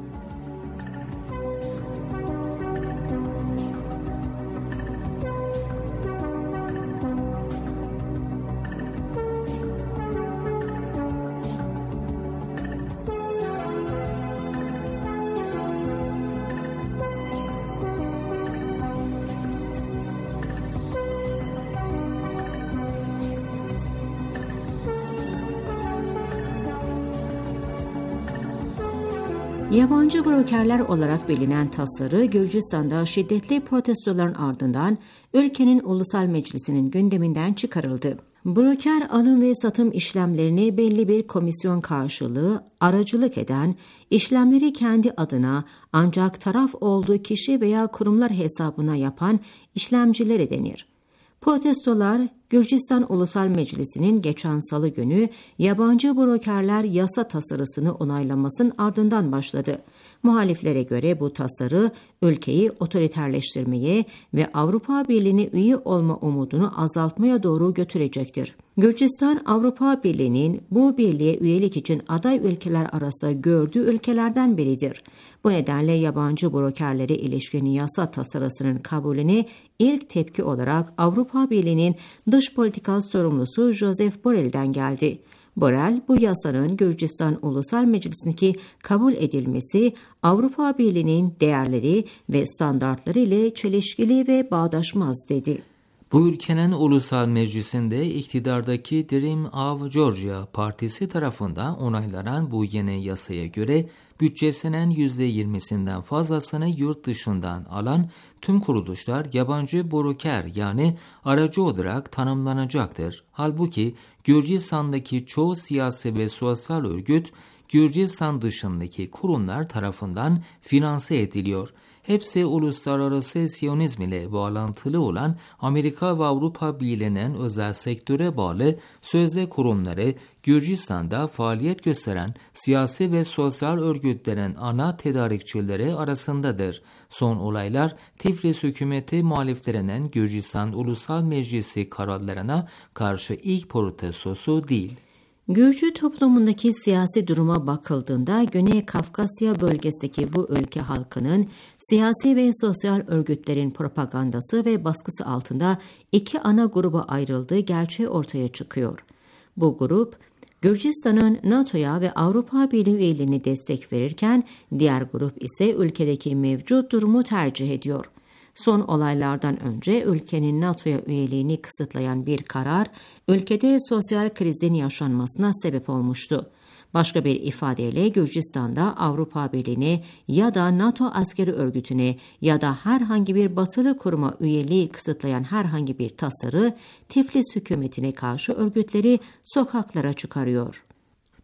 Yabancı brokerler olarak bilinen tasarı Gürcistan'da şiddetli protestoların ardından ülkenin Ulusal Meclisi'nin gündeminden çıkarıldı. Broker alım ve satım işlemlerini belli bir komisyon karşılığı aracılık eden, işlemleri kendi adına ancak taraf olduğu kişi veya kurumlar hesabına yapan işlemcilere denir. Protestolar Gürcistan Ulusal Meclisi'nin geçen salı günü yabancı brokerler yasa tasarısını onaylamasının ardından başladı. Muhaliflere göre bu tasarı ülkeyi otoriterleştirmeye ve Avrupa Birliği'ne üye olma umudunu azaltmaya doğru götürecektir. Gürcistan, Avrupa Birliği'nin bu birliğe üyelik için aday ülkeler arasında gördüğü ülkelerden biridir. Bu nedenle yabancı brokerlere ilişkin yasa tasarısının kabulüne ilk tepki olarak Avrupa Birliği'nin dış politika sorumlusu Josep Borrell'den geldi. Borrell, bu yasanın Gürcistan Ulusal Meclisi'ndeki kabul edilmesi Avrupa Birliği'nin değerleri ve standartları ile çelişkili ve bağdaşmaz dedi. Bu ülkenin Ulusal Meclisi'nde iktidardaki Dream of Georgia Partisi tarafından onaylanan bu yeni yasaya göre bütçesinin yüzde yirmisinden fazlasını yurt dışından alan tüm kuruluşlar yabancı broker yani aracı olarak tanımlanacaktır. Halbuki Gürcistan'daki çoğu siyasi ve sosyal örgüt Gürcistan dışındaki kurumlar tarafından finanse ediliyor. Hepsi uluslararası Siyonizm ile bağlantılı olan Amerika ve Avrupa Birliği'nin özel sektöre bağlı sözde kurumları Gürcistan'da faaliyet gösteren siyasi ve sosyal örgütlerin ana tedarikçileri arasındadır. Son olaylar Tiflis hükümeti muhaliflerinin Gürcistan Ulusal Meclisi kararlarına karşı ilk protestosu değil. Gürcü toplumundaki siyasi duruma bakıldığında Güney Kafkasya bölgesindeki bu ülke halkının siyasi ve sosyal örgütlerin propagandası ve baskısı altında iki ana gruba ayrıldığı gerçeği ortaya çıkıyor. Bu grup, Gürcistan'ın NATO'ya ve Avrupa Birliği üyeliğine destek verirken diğer grup ise ülkedeki mevcut durumu tercih ediyor. Son olaylardan önce ülkenin NATO'ya üyeliğini kısıtlayan bir karar, ülkede sosyal krizin yaşanmasına sebep olmuştu. Başka bir ifadeyle Gürcistan'da Avrupa Birliği'ne ya da NATO askeri örgütüne ya da herhangi bir batılı kuruma üyeliği kısıtlayan herhangi bir tasarı Tiflis hükümetine karşı örgütleri sokaklara çıkarıyor.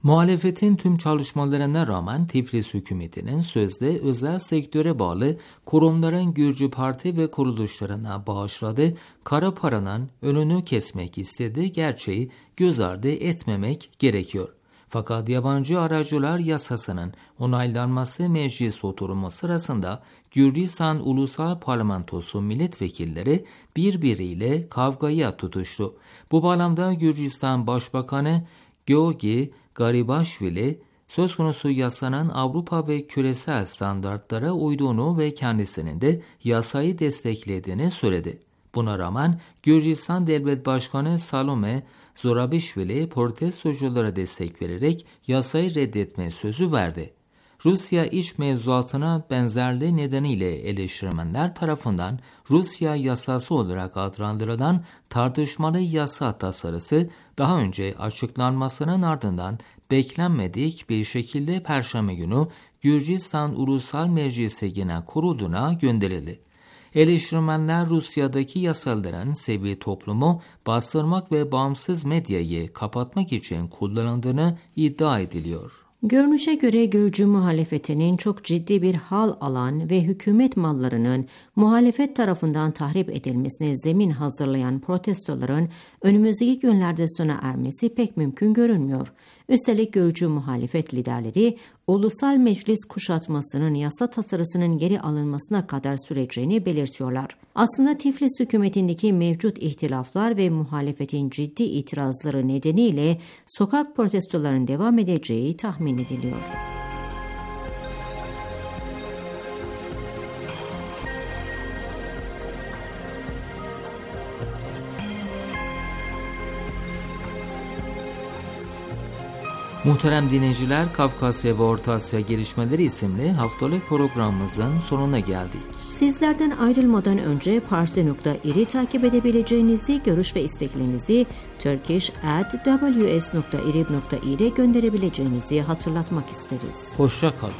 Muhalefetin tüm çalışmalarına rağmen Tiflis hükümetinin sözde özel sektöre bağlı kurumların Gürcü parti ve kuruluşlarına bağışladığı kara paranın önünü kesmek istediği gerçeği göz ardı etmemek gerekiyor. Fakat yabancı aracılar yasasının onaylanması meclis oturumu sırasında Gürcistan Ulusal Parlamentosu milletvekilleri birbiriyle kavgaya tutuştu. Bu bağlamda Gürcistan Başbakanı Georgi Garibaşvili söz konusu yasanın Avrupa ve küresel standartlara uyduğunu ve kendisinin de yasayı desteklediğini söyledi. Buna rağmen Gürcistan Devlet Başkanı Salome Zorabishvili protestoculara destek vererek yasayı reddetme sözü verdi. Rusya iç mevzuatına benzerliği nedeniyle eleştirmenler tarafından Rusya yasası olarak adlandırılan tartışmalı yasa tasarısı daha önce açıklanmasının ardından beklenmedik bir şekilde Perşembe günü Gürcistan Ulusal Meclisi Genel Kurulu'na gönderildi. Eleştirmenler Rusya'daki yasaların sivil toplumu bastırmak ve bağımsız medyayı kapatmak için kullanıldığını iddia ediliyor. Görünüşe göre Gürcü muhalefetinin çok ciddi bir hal alan ve hükümet mallarının muhalefet tarafından tahrip edilmesine zemin hazırlayan protestoların önümüzdeki günlerde sona ermesi pek mümkün görünmüyor. Üstelik Gürcü muhalefet liderleri Ulusal Meclis kuşatmasının yasa tasarısının geri alınmasına kadar süreceğini belirtiyorlar. Aslında Tiflis hükümetindeki mevcut ihtilaflar ve muhalefetin ciddi itirazları nedeniyle sokak protestolarının devam edeceği tahmin ediliyor. Muhterem dinleyiciler, Kafkasya ve Orta Asya Gelişmeleri isimli haftalık programımızın sonuna geldik. Sizlerden ayrılmadan önce parsi nokta ir'i takip edebileceğinizi, görüş ve isteklerinizi turkish at w s nokta irib nokta ir'e gönderebileceğinizi hatırlatmak isteriz. Hoşça kalın.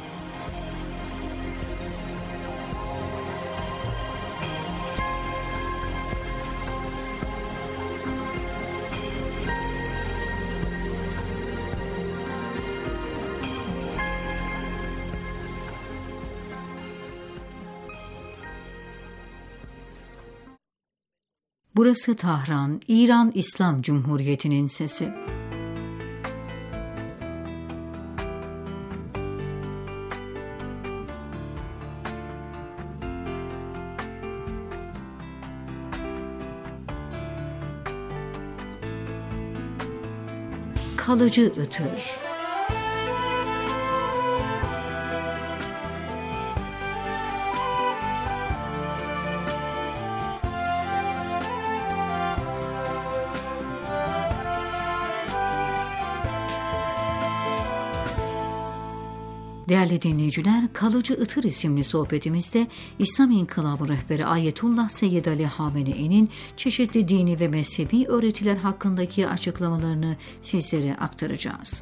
Burası Tahran, İran İslam Cumhuriyeti'nin sesi. Kalıcı ıtır. Değerli dinleyiciler, Kalıcı Itır isimli sohbetimizde İslam İnkılabı rehberi Ayetullah Seyyid Ali Hamenei'nin çeşitli dini ve mezhebi öğretiler hakkındaki açıklamalarını sizlere aktaracağız.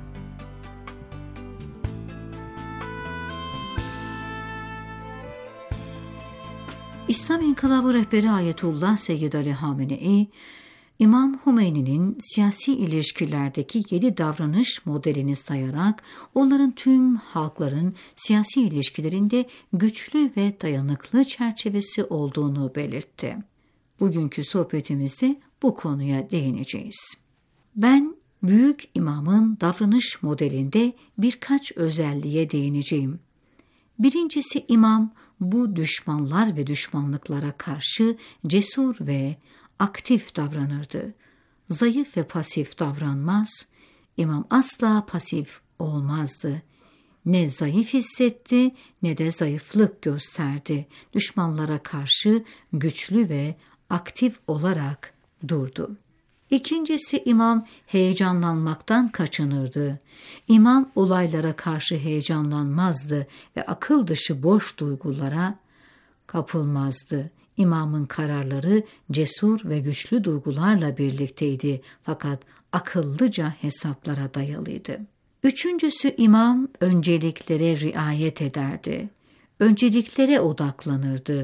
İslam İnkılabı rehberi Ayetullah Seyyid Ali Hamenei, İmam Hümeyni'nin siyasi ilişkilerdeki yedi davranış modelini sayarak onların tüm halkların siyasi ilişkilerinde güçlü ve dayanıklı çerçevesi olduğunu belirtti. Bugünkü sohbetimizde bu konuya değineceğiz. Ben Büyük İmam'ın davranış modelinde birkaç özelliğe değineceğim. Birincisi, İmam bu düşmanlar ve düşmanlıklara karşı cesur ve aktif davranırdı. Zayıf ve pasif davranmaz. İmam asla pasif olmazdı. Ne zayıf hissetti ne de zayıflık gösterdi. Düşmanlara karşı güçlü ve aktif olarak durdu. İkincisi, imam heyecanlanmaktan kaçınırdı. İmam olaylara karşı heyecanlanmazdı ve akıl dışı boş duygulara kapılmazdı. İmamın kararları cesur ve güçlü duygularla birlikteydi fakat akıllıca hesaplara dayalıydı. Üçüncüsü, imam önceliklere riayet ederdi. Önceliklere odaklanırdı.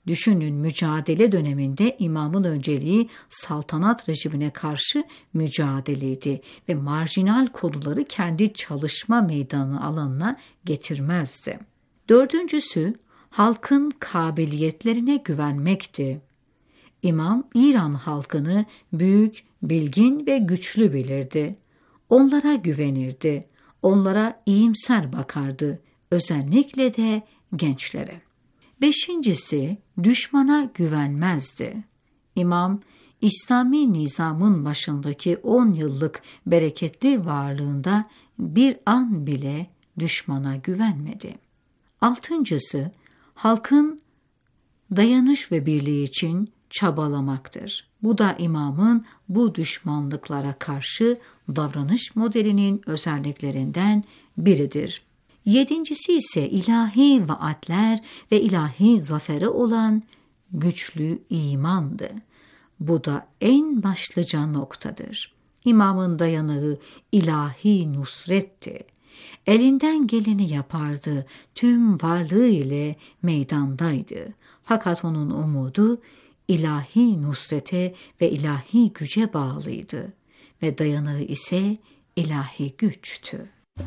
Düşünün, mücadele döneminde imamın önceliği saltanat rejimine karşı mücadeleydi ve marjinal konuları kendi çalışma meydanı alanına getirmezdi. Dördüncüsü, halkın kabiliyetlerine güvenmekti. İmam, İran halkını büyük, bilgin ve güçlü bilirdi. Onlara güvenirdi, onlara iyimser bakardı, özellikle de gençlere. Beşincisi, düşmana güvenmezdi. İmam, İslami nizamın başındaki on yıllık bereketli varlığında bir an bile düşmana güvenmedi. Altıncısı, halkın dayanış ve birliği için çabalamaktır. Bu da imamın bu düşmanlıklara karşı davranış modelinin özelliklerinden biridir. Yedincisi ise ilahi vaatler ve ilahi zafere olan güçlü imandı. Bu da en başlıca noktadır. İmamın dayanağı ilahi nusretti. Elinden geleni yapardı, tüm varlığı ile meydandaydı. Fakat onun umudu ilahi nusrete ve ilahi güce bağlıydı ve dayanağı ise ilahi güçtü.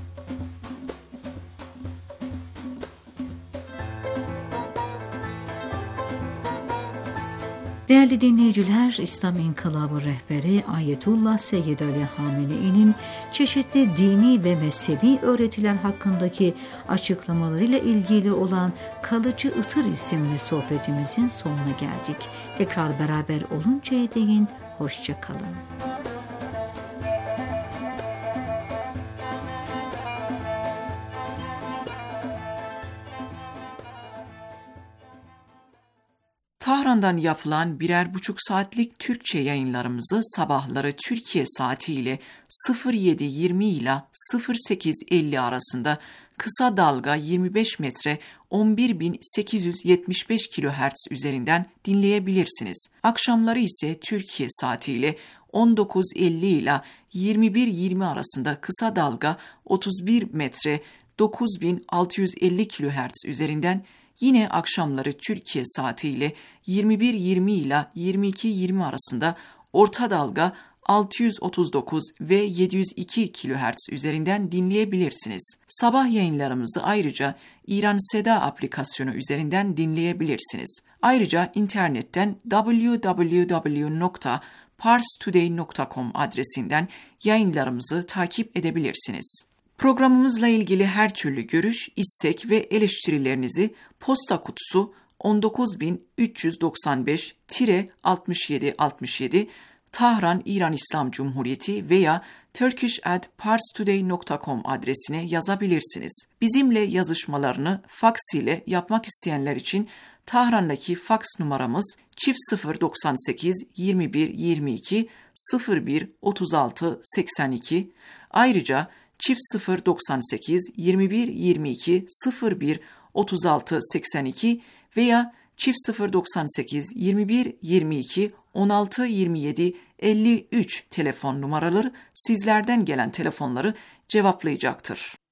Değerli dinleyiciler, İslam İnkılabı rehberi Ayetullah Seyyid Ali Hamenei'nin çeşitli dini ve mezhebi öğretiler hakkındaki açıklamalarıyla ilgili olan Kalıcı Itır isimli sohbetimizin sonuna geldik. Tekrar beraber oluncaya değin, hoşça kalın. Tahran'dan yapılan birer buçuk saatlik Türkçe yayınlarımızı sabahları Türkiye saatiyle sıfır yedi yirmi ile sıfır sekiz elli arasında kısa dalga yirmi beş metre on bir bin sekiz yüz yetmiş beş kilohertz üzerinden dinleyebilirsiniz. Akşamları ise Türkiye saatiyle on dokuz elli ile yirmi bir yirmi arasında kısa dalga otuz bir metre dokuz bin altı yüz elli kilohertz üzerinden, yine akşamları Türkiye saatiyle yirmi bir yirmi ile yirmi iki yirmi arasında orta dalga altı yüz otuz dokuz ve yedi yüz iki kilohertz üzerinden dinleyebilirsiniz. Sabah yayınlarımızı ayrıca İran Seda aplikasyonu üzerinden dinleyebilirsiniz. Ayrıca internetten double-u double-u double-u nokta pars today nokta com adresinden yayınlarımızı takip edebilirsiniz. Programımızla ilgili her türlü görüş, istek ve eleştirilerinizi posta kutusu on dokuz bin üç yüz doksan beş altmış yedi altmış yedi Tahran İran İslam Cumhuriyeti veya turkish at parstoday nokta com adresine yazabilirsiniz. Bizimle yazışmalarını faks ile yapmak isteyenler için Tahran'daki faks numaramız çift sıfır doksan sekiz yirmi bir yirmi iki sıfır bir otuz altı seksen iki. Ayrıca çift sıfır doksan sekiz yirmi bir yirmi iki sıfır bir otuz altı seksen iki veya çift sıfır doksan sekiz yirmi bir yirmi iki on altı yirmi yedi elli üç telefon numaraları sizlerden gelen telefonları cevaplayacaktır.